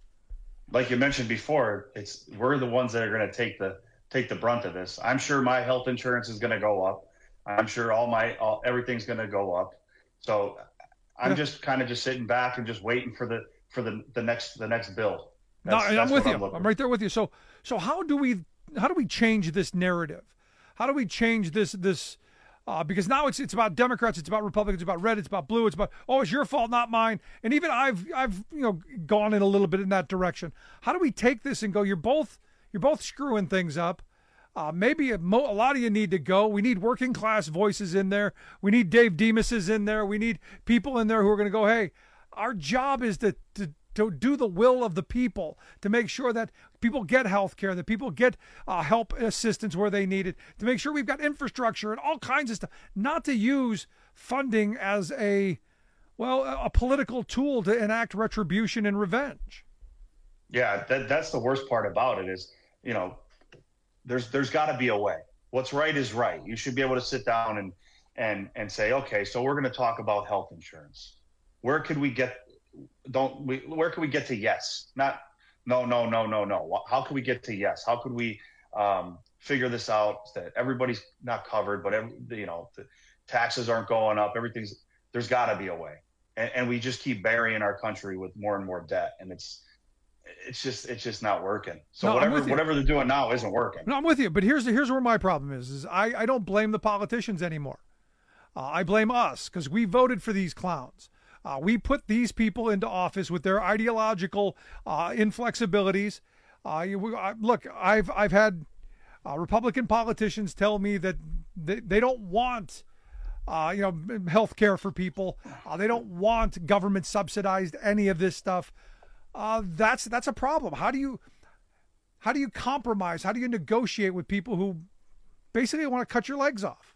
Like you mentioned before, it's we're the ones that are going to take the take the brunt of this. I'm sure my health insurance is going to go up. I'm sure all my all, everything's going to go up. So I'm yeah. just kind of just sitting back and just waiting for the for the, the next the next bill. That's, no, that's I'm with you. I'm, I'm right there with you. So so how do we how do we change this narrative? How do we change this this? Uh, because now it's it's about Democrats, it's about Republicans, it's about red, it's about blue, it's about, oh, it's your fault, not mine. And even I've I've you know gone in a little bit in that direction. How do we take this and go? You're both you're both screwing things up. Uh, maybe a, mo- a lot of you need to go. We need working class voices in there. We need Dave Demas's in there. We need people in there who are going to go, hey, our job is to to to do the will of the people, to make sure that people get health care, that people get uh, help assistance where they need it, to make sure we've got infrastructure and all kinds of stuff, not to use funding as a, well, a political tool to enact retribution and revenge. Yeah, that, that's the worst part about it is, you know, there's there's got to be a way. What's right is right. You should be able to sit down and and and say, okay, so we're going to talk about health insurance. Where could we get Don't we? Where can we get to yes? Not no, no, no, no, no. How can we get to yes? How could we um, figure this out that everybody's not covered, but every, you know, the taxes aren't going up. Everything's there's got to be a way, and, and we just keep burying our country with more and more debt, and it's it's just it's just not working. So no, whatever whatever they're doing now isn't working. No, I'm with you, but here's here's where my problem is: is I I don't blame the politicians anymore. Uh, I blame us because we voted for these clowns. Uh, we put these people into office with their ideological uh, inflexibilities. Uh, you, I, look, I've I've had uh, Republican politicians tell me that they, they don't want uh, you know health care for people. Uh, they don't want government subsidized any of this stuff. Uh, that's that's a problem. How do you how do you compromise? How do you negotiate with people who basically want to cut your legs off?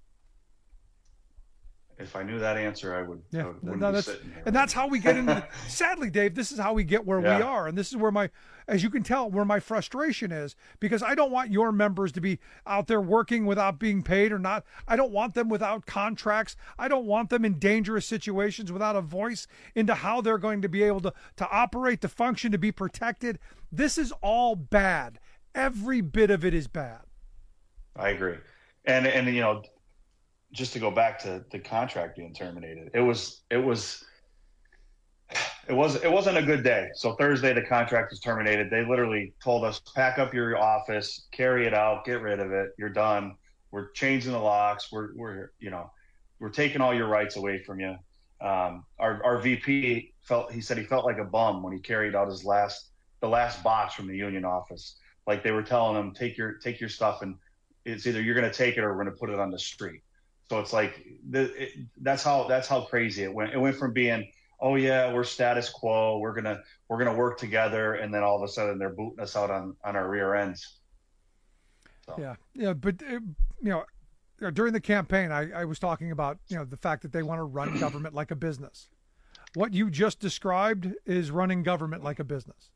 If I knew that answer, I would. Yeah, I would, no, that's, and that's how we get into. Sadly, Dave, this is how we get where yeah. we are, and this is where my, as you can tell, where my frustration is, because I don't want your members to be out there working without being paid or not. I don't want them without contracts. I don't want them in dangerous situations without a voice into how they're going to be able to to operate, to function, to be protected. This is all bad. Every bit of it is bad. I agree, and and you know. Just to go back to the contract being terminated, it was it was it was it wasn't a good day. So Thursday the contract was terminated. They literally told us, pack up your office, carry it out, get rid of it. You're done. We're changing the locks. We're we're you know we're taking all your rights away from you. Um, our our V P felt he said he felt like a bum when he carried out his last the last box from the union office. Like they were telling him, take your take your stuff and it's either you're going to take it or we're going to put it on the street. So it's like the, it, that's how that's how crazy it went. It went from being, oh yeah, we're status quo, we're gonna we're gonna work together, and then all of a sudden they're booting us out on, on our rear ends. So. Yeah, yeah, but uh, you know, during the campaign, I, I was talking about you know the fact that they want to run government like a business. What you just described is running government like a business.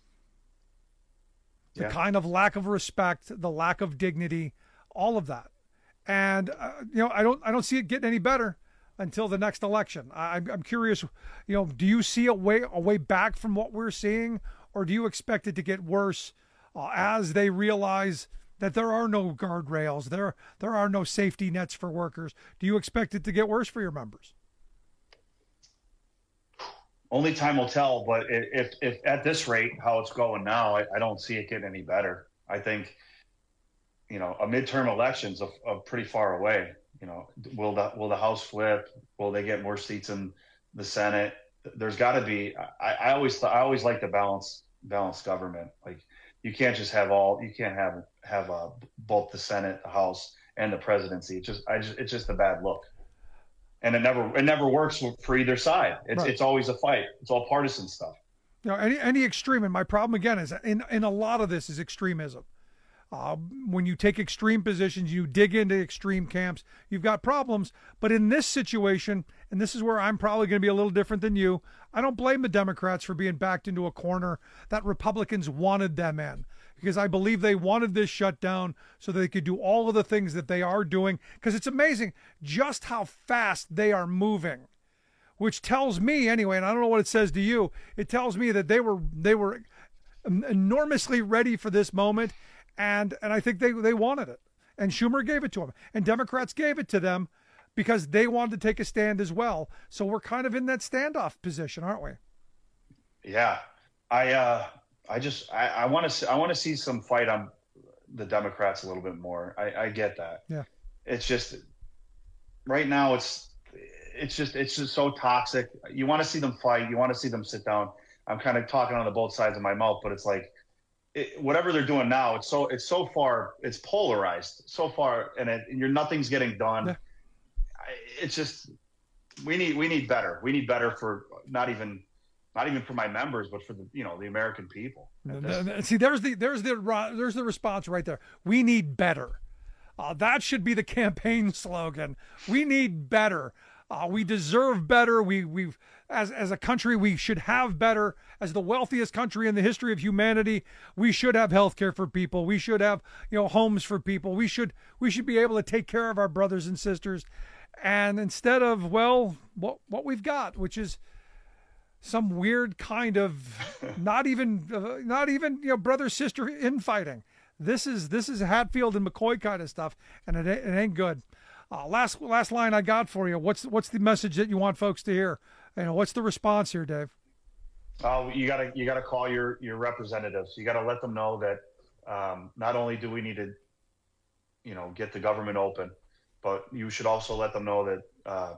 The yeah. kind of lack of respect, the lack of dignity, all of that. And uh, you know, I don't, I don't see it getting any better. until the next election. I, I'm curious, you know, do you see a way a way back from what we're seeing, or do you expect it to get worse uh, as they realize that there are no guardrails, there there are no safety nets for workers? Do you expect it to get worse for your members? Only time will tell, but if if at this rate, how it's going now, I, I don't see it getting any better. I think, you know, a midterm election's a, a pretty far away. You know, will the will the House flip? Will they get more seats in the Senate? There's got to be. I, I always th- I always like the balance balanced government. Like, you can't just have all. You can't have have uh, both the Senate, the House, and the presidency. It's just I just it's just a bad look, and it never it never works for either side. It's Right. it's always a fight. It's all partisan stuff. You know, any any extreme, and my problem again is in in a lot of this is extremism. Uh, when you take extreme positions, you dig into extreme camps, you've got problems. But in this situation, and this is where I'm probably going to be a little different than you, I don't blame the Democrats for being backed into a corner that Republicans wanted them in, because I believe they wanted this shut down so they could do all of the things that they are doing, because it's amazing just how fast they are moving, which tells me anyway, and I don't know what it says to you, it tells me that they were they were enormously ready for this moment. And and I think they, they wanted it. And Schumer gave it to them. And Democrats gave it to them because they wanted to take a stand as well. So we're kind of in that standoff position, aren't we? Yeah. I uh, I just I, I want to I want to see some fight on the Democrats a little bit more. I, I get that. Yeah. It's just right now it's it's just it's just so toxic. You want to see them fight. You want to see them sit down. I'm kind of talking on the both sides of my mouth, but it's like, It, whatever they're doing now, it's so it's so far, it's polarized so far, and, it, and you're nothing's getting done. Yeah. I, it's just we need we need better. We need better for not even not even for my members, but for the you know the American people. See, there's the there's the there's the response right there. We need better. Uh, that should be the campaign slogan. We need better. Uh, we deserve better. We we've as as a country we should have better. As the wealthiest country in the history of humanity, we should have health care for people. We should have you know homes for people. We should we should be able to take care of our brothers and sisters. And instead of well what what we've got, which is some weird kind of not even uh, not even you know brother sister infighting. This is this is Hatfield and McCoy kind of stuff, and it ain't, it ain't good. Uh, last last line I got for you. What's what's the message that you want folks to hear? You know, what's the response here, Dave? Uh, you gotta you gotta call your your representatives. You gotta let them know that um, not only do we need to, you know, get the government open, but you should also let them know that uh,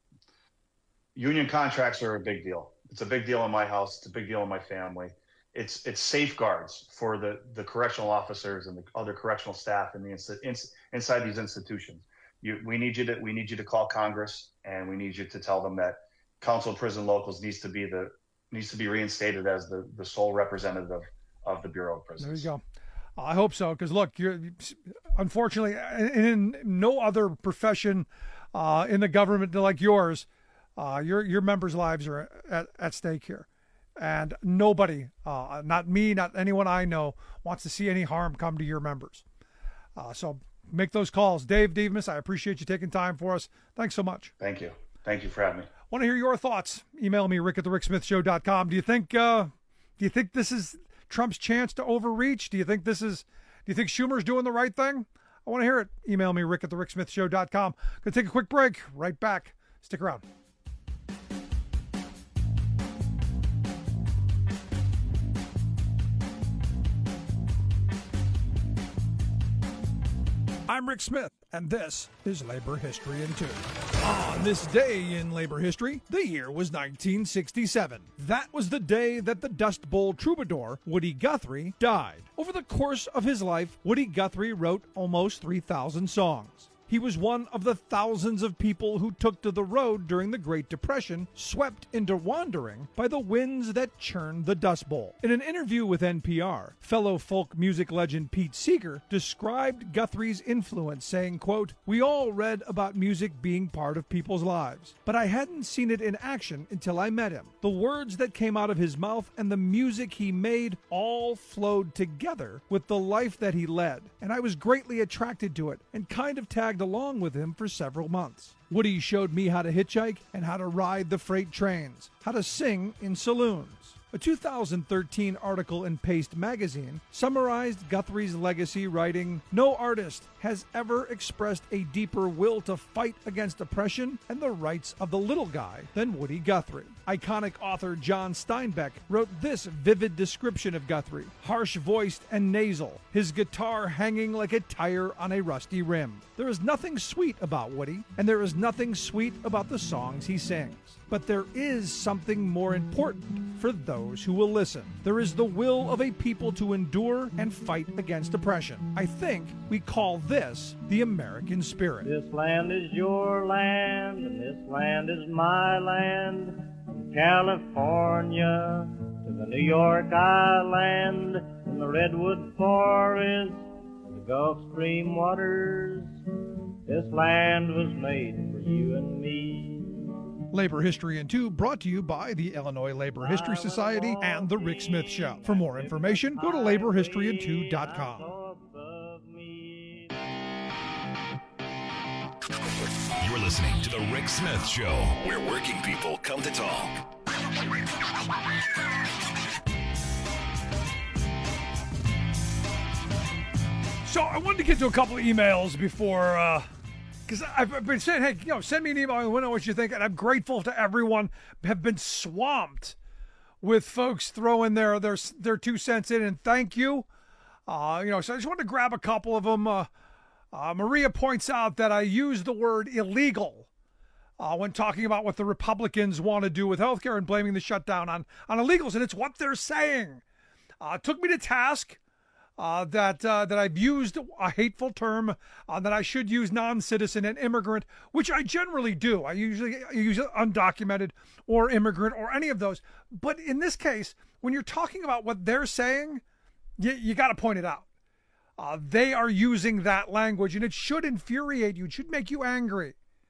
union contracts are a big deal. It's a big deal in my house. It's a big deal in my family. It's it's safeguards for the, the correctional officers and the other correctional staff in the in, inside these institutions. You, we need you to we need you to call Congress, and we need you to tell them that Council of Prison Locals needs to be the needs to be reinstated as the, the sole representative of the Bureau of Prisons. There you go. I hope so, because look, you're unfortunately in no other profession uh, in the government like yours, uh, your your members' lives are at, at stake here. And nobody, uh, not me, not anyone I know, wants to see any harm come to your members. Uh, so make those calls. Dave Demas, I appreciate you taking time for us. Thanks so much. Thank you. Thank you for having me. Want to hear your thoughts? Email me, rick at the rick smith show dot com. Do you think uh, do you think this is Trump's chance to overreach? Do you think this is do you think Schumer's doing the right thing? I want to hear it. Email me, rick at the rick smith show dot com. Gonna take a quick break. Right back. Stick around. I'm Rick Smith, and this is Labor History in Two. On this day in labor history, the year was nineteen sixty-seven. That was the day that the Dust Bowl troubadour, Woody Guthrie, died. Over the course of his life, Woody Guthrie wrote almost three thousand songs. He was one of the thousands of people who took to the road during the Great Depression, swept into wandering by the winds that churned the Dust Bowl. In an interview with N P R, fellow folk music legend Pete Seeger described Guthrie's influence, saying, quote, "We all read about music being part of people's lives, but I hadn't seen it in action until I met him. The words that came out of his mouth and the music he made all flowed together with the life that he led, and I was greatly attracted to it and kind of tagged tagged along with him for several months. Woody showed me how to hitchhike and how to ride the freight trains, how to sing in saloons. A two thousand thirteen article in Paste magazine summarized Guthrie's legacy, writing, "No artist has ever expressed a deeper will to fight against oppression and the rights of the little guy than Woody Guthrie." Iconic author John Steinbeck wrote this vivid description of Guthrie: harsh-voiced and nasal, his guitar hanging like a tire on a rusty rim. There is nothing sweet about Woody, and there is nothing sweet about the songs he sings. But there is something more important for those who will listen. There is the will of a people to endure and fight against oppression. I think we call this the American spirit. This land is your land, and this land is my land. From California to the New York Island, from the Redwood Forest to the Gulf Stream waters, this land was made for you and me. Labor History in Two, brought to you by the Illinois Labor History Society and The Rick Smith Show. For more information, go to labor history in two dot com. You're listening to The Rick Smith Show, where working people come to talk. So I wanted to get to a couple of emails before... Uh, Because I've been saying, hey, you know, send me an email. I want to know what you think. And I'm grateful to everyone. Have been swamped with folks throwing their their their two cents in, and thank you. Uh, you know, so I just wanted to grab a couple of them. Uh, uh, Maria points out that I use the word illegal uh, when talking about what the Republicans want to do with healthcare and blaming the shutdown on on illegals, and it's what they're saying. Uh, took me to task. Uh, that uh, that I've used a hateful term, uh, that I should use non-citizen and immigrant, which I generally do. I usually use undocumented or immigrant or any of those. But in this case, when you're talking about what they're saying, you, you got to point it out. Uh, they are using that language, and it should infuriate you. It should make you angry.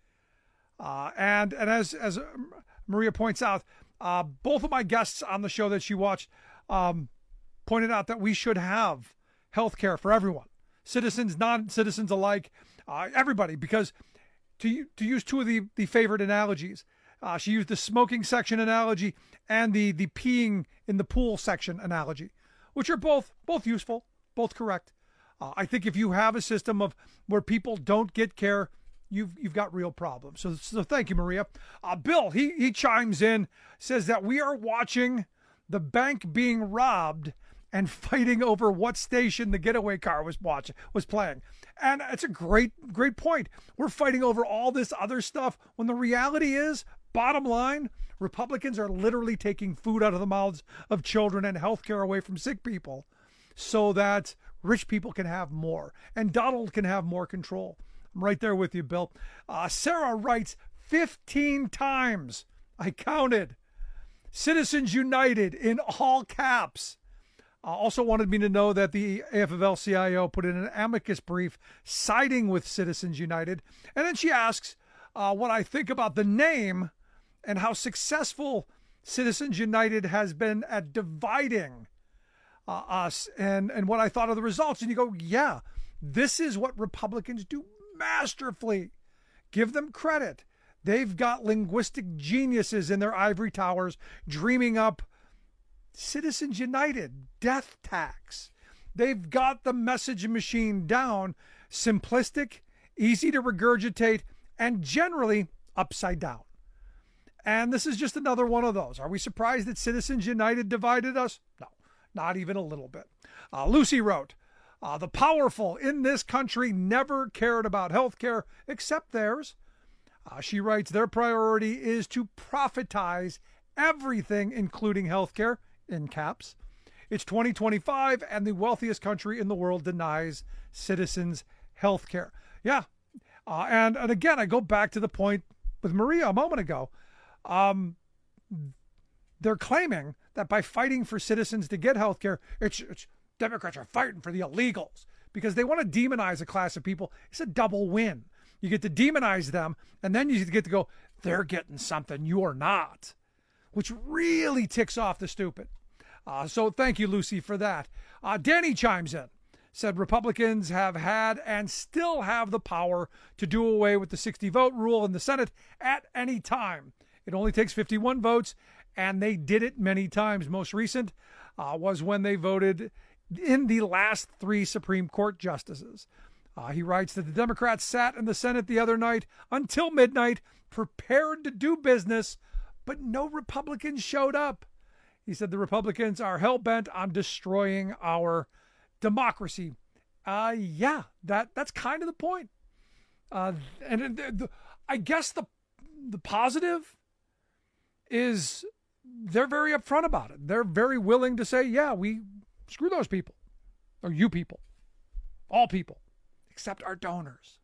Uh, and and as as Maria points out, uh, both of my guests on the show that she watched um, pointed out that we should have health care for everyone, citizens, non-citizens alike, uh, everybody, because to to use two of the, the favorite analogies, uh, she used the smoking section analogy and the, the peeing in the pool section analogy, which are both both useful, both correct. Uh, I think if you have a system of where people don't get care, you've you've got real problems. So so thank you, Maria. Uh, Bill, he he chimes in, says that we are watching the bank being robbed and fighting over what station the getaway car was watching, was playing. And it's a great, great point. We're fighting over all this other stuff when the reality is, bottom line, Republicans are literally taking food out of the mouths of children and health care away from sick people so that rich people can have more and Donald can have more control. I'm right there with you, Bill. Uh, Sarah writes fifteen times, I counted, Citizens United in all caps. Uh, also wanted me to know that the A F L C I O put in an amicus brief siding with Citizens United. And then she asks uh, what I think about the name and how successful Citizens United has been at dividing uh, us and, and what I thought of the results. And you go, yeah, this is what Republicans do masterfully. Give them credit. They've got linguistic geniuses in their ivory towers dreaming up Citizens United, death tax. They've got the message machine down, simplistic, easy to regurgitate, and generally upside down. And this is just another one of those. Are we surprised that Citizens United divided us? No, not even a little bit. Uh, Lucy wrote, uh, the powerful in this country never cared about health care except theirs. Uh, she writes, their priority is to profitize everything, including health care, in caps. It's twenty twenty-five, and the wealthiest country in the world denies citizens health care. Yeah. Uh, and, and again, I go back to the point with Maria a moment ago. Um, they're claiming that by fighting for citizens to get health care, it's, it's Democrats are fighting for the illegals because they want to demonize a class of people. It's a double win. You get to demonize them, and then you get to go, they're getting something you're not, which really ticks off the stupid. Uh, so thank you, Lucy, for that. Uh, Danny chimes in, said Republicans have had and still have the power to do away with the sixty vote rule in the Senate at any time. It only takes fifty-one votes, and they did it many times. Most recent uh, was when they voted in the last three Supreme Court justices. Uh, he writes that the Democrats sat in the Senate the other night until midnight, prepared to do business, but no Republicans showed up. He said the Republicans are hell-bent on destroying our democracy. Uh, yeah, that that's kind of the point. Uh, and the, the, I guess the the positive is they're very upfront about it. They're very willing to say, yeah, we screw those people, or you people, all people, except our donors.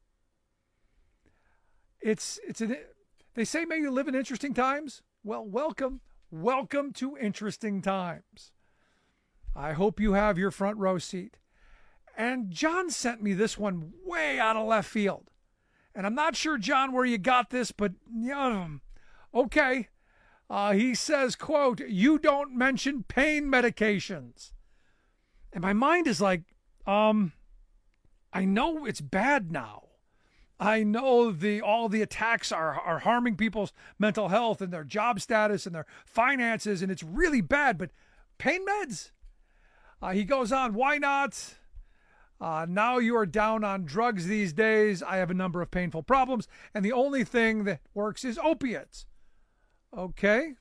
It's it's an, they say, may you live in interesting times. Well, welcome, welcome to interesting times. I hope you have your front row seat. And John sent me this one way out of left field. And I'm not sure, John, where you got this, but yeah, okay. Uh, he says, quote, you don't mention pain medications. And my mind is like, um, I know it's bad now. I know the all the attacks are, are harming people's mental health and their job status and their finances, and it's really bad, but pain meds? Uh, he goes on, why not? Uh, now you are down on drugs these days. I have a number of painful problems, and the only thing that works is opiates. Okay.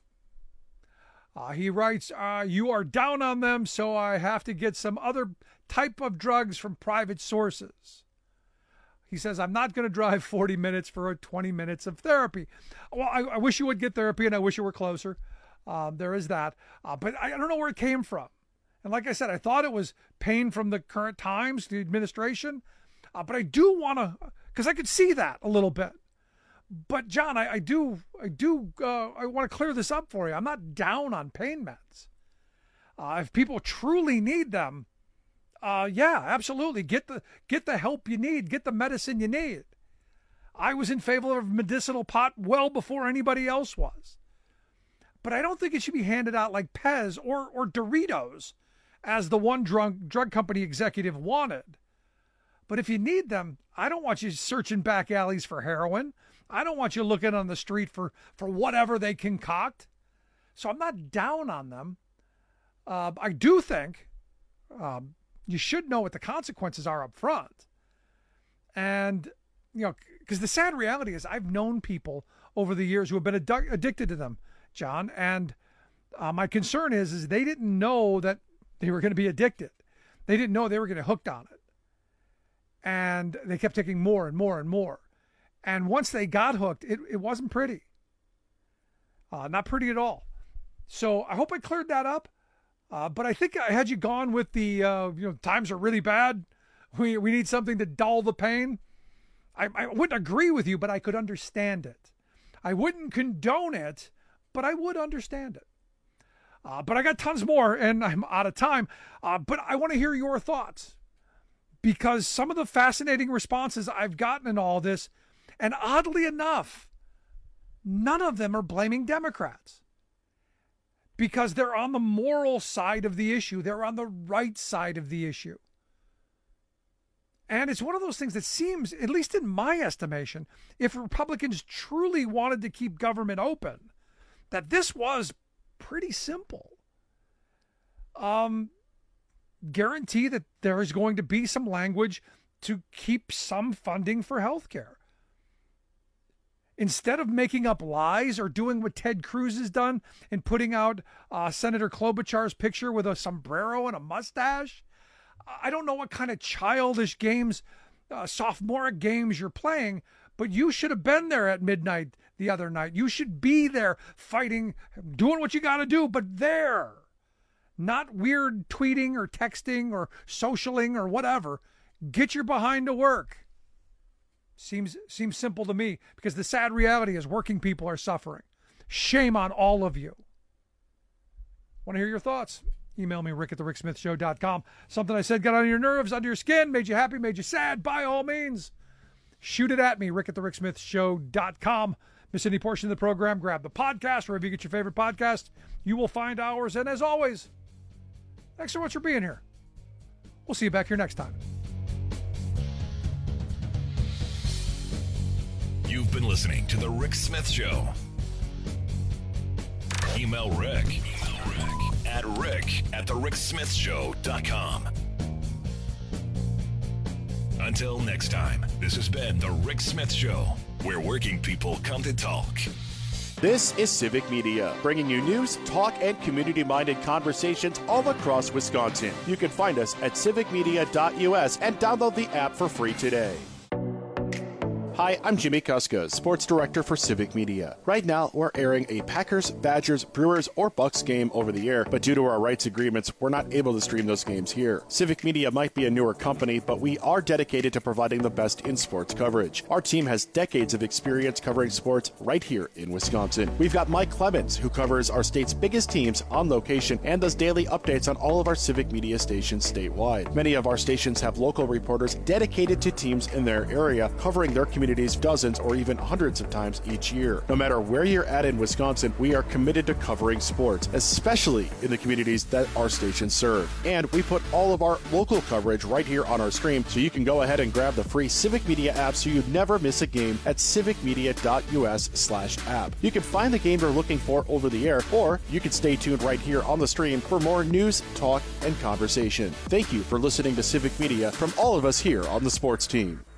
Uh, he writes, uh, you are down on them, so I have to get some other type of drugs from private sources. He says, I'm not going to drive forty minutes for twenty minutes of therapy. Well, I, I wish you would get therapy, and I wish you were closer. Um, there is that. Uh, but I, I don't know where it came from. And like I said, I thought it was pain from the current times, the administration. Uh, but I do want to, because I could see that a little bit. But John, I, I do, I do, uh, I want to clear this up for you. I'm not down on pain meds. Uh, if people truly need them, uh, yeah, absolutely, get the get the help you need, get the medicine you need. I was in favor of medicinal pot well before anybody else was, but I don't think it should be handed out like Pez or or Doritos, as the one drug drug company executive wanted. But if you need them, I don't want you searching back alleys for heroin. I don't want you looking on the street for, for whatever they concoct. So I'm not down on them. Uh, I do think um, you should know what the consequences are up front. And, you know, because the sad reality is I've known people over the years who have been ad- addicted to them, John. And uh, my concern is, is they didn't know that they were going to be addicted. They didn't know they were going to get hooked on it. And they kept taking more and more and more. And once they got hooked, it, it wasn't pretty. Uh, not pretty at all. So I hope I cleared that up. Uh, but I think I had you gone with the, uh, you know, times are really bad. We we need something to dull the pain. I, I wouldn't agree with you, but I could understand it. I wouldn't condone it, but I would understand it. Uh, but I got tons more, and I'm out of time. Uh, but I want to hear your thoughts. Because some of the fascinating responses I've gotten in all this, and oddly enough, none of them are blaming Democrats. Because they're on the moral side of the issue. They're on the right side of the issue. And it's one of those things that seems, at least in my estimation, if Republicans truly wanted to keep government open, that this was pretty simple. Um, guarantee that there is going to be some language to keep some funding for healthcare. Instead of making up lies or doing what Ted Cruz has done and putting out uh, Senator Klobuchar's picture with a sombrero and a mustache, I don't know what kind of childish games, uh, sophomoric games you're playing, but you should have been there at midnight the other night. You should be there fighting, doing what you got to do, but there. Not weird tweeting or texting or socialing or whatever. Get your behind to work. Seems seems simple to me, because the sad reality is working people are suffering. Shame on all of you. Want to hear your thoughts? Email me, rick at the rick smith show dot com. Something I said got on your nerves, under your skin, made you happy, made you sad, by all means. Shoot it at me, rick at the rick smith show dot com. Miss any portion of the program, grab the podcast, wherever you get your favorite podcast. You will find ours. And as always, thanks so much for being here. We'll We'll see you back here next time. You've been listening to The Rick Smith Show. Email Rick, Email Rick at rick at the rick smith show dot com. Until next time, this has been The Rick Smith Show, where working people come to talk. This is Civic Media, bringing you news, talk, and community-minded conversations all across Wisconsin. You can find us at civic media dot U S and download the app for free today. Hi, I'm Jimmy Kuska, Sports Director for Civic Media. Right now, we're airing a Packers, Badgers, Brewers, or Bucks game over the air, but due to our rights agreements, we're not able to stream those games here. Civic Media might be a newer company, but we are dedicated to providing the best in sports coverage. Our team has decades of experience covering sports right here in Wisconsin. We've got Mike Clemens, who covers our state's biggest teams on location and does daily updates on all of our Civic Media stations statewide. Many of our stations have local reporters dedicated to teams in their area, covering their communities dozens or even hundreds of times each year. No matter where you're at in Wisconsin, we are committed to covering sports, especially in the communities that our stations serve. And we put all of our local coverage right here on our stream, so you can go ahead and grab the free Civic Media app so you never miss a game at civic media dot U S slash app. You can find the game you're looking for over the air, or you can stay tuned right here on the stream for more news, talk, and conversation. Thank you for listening to Civic Media from all of us here on the sports team.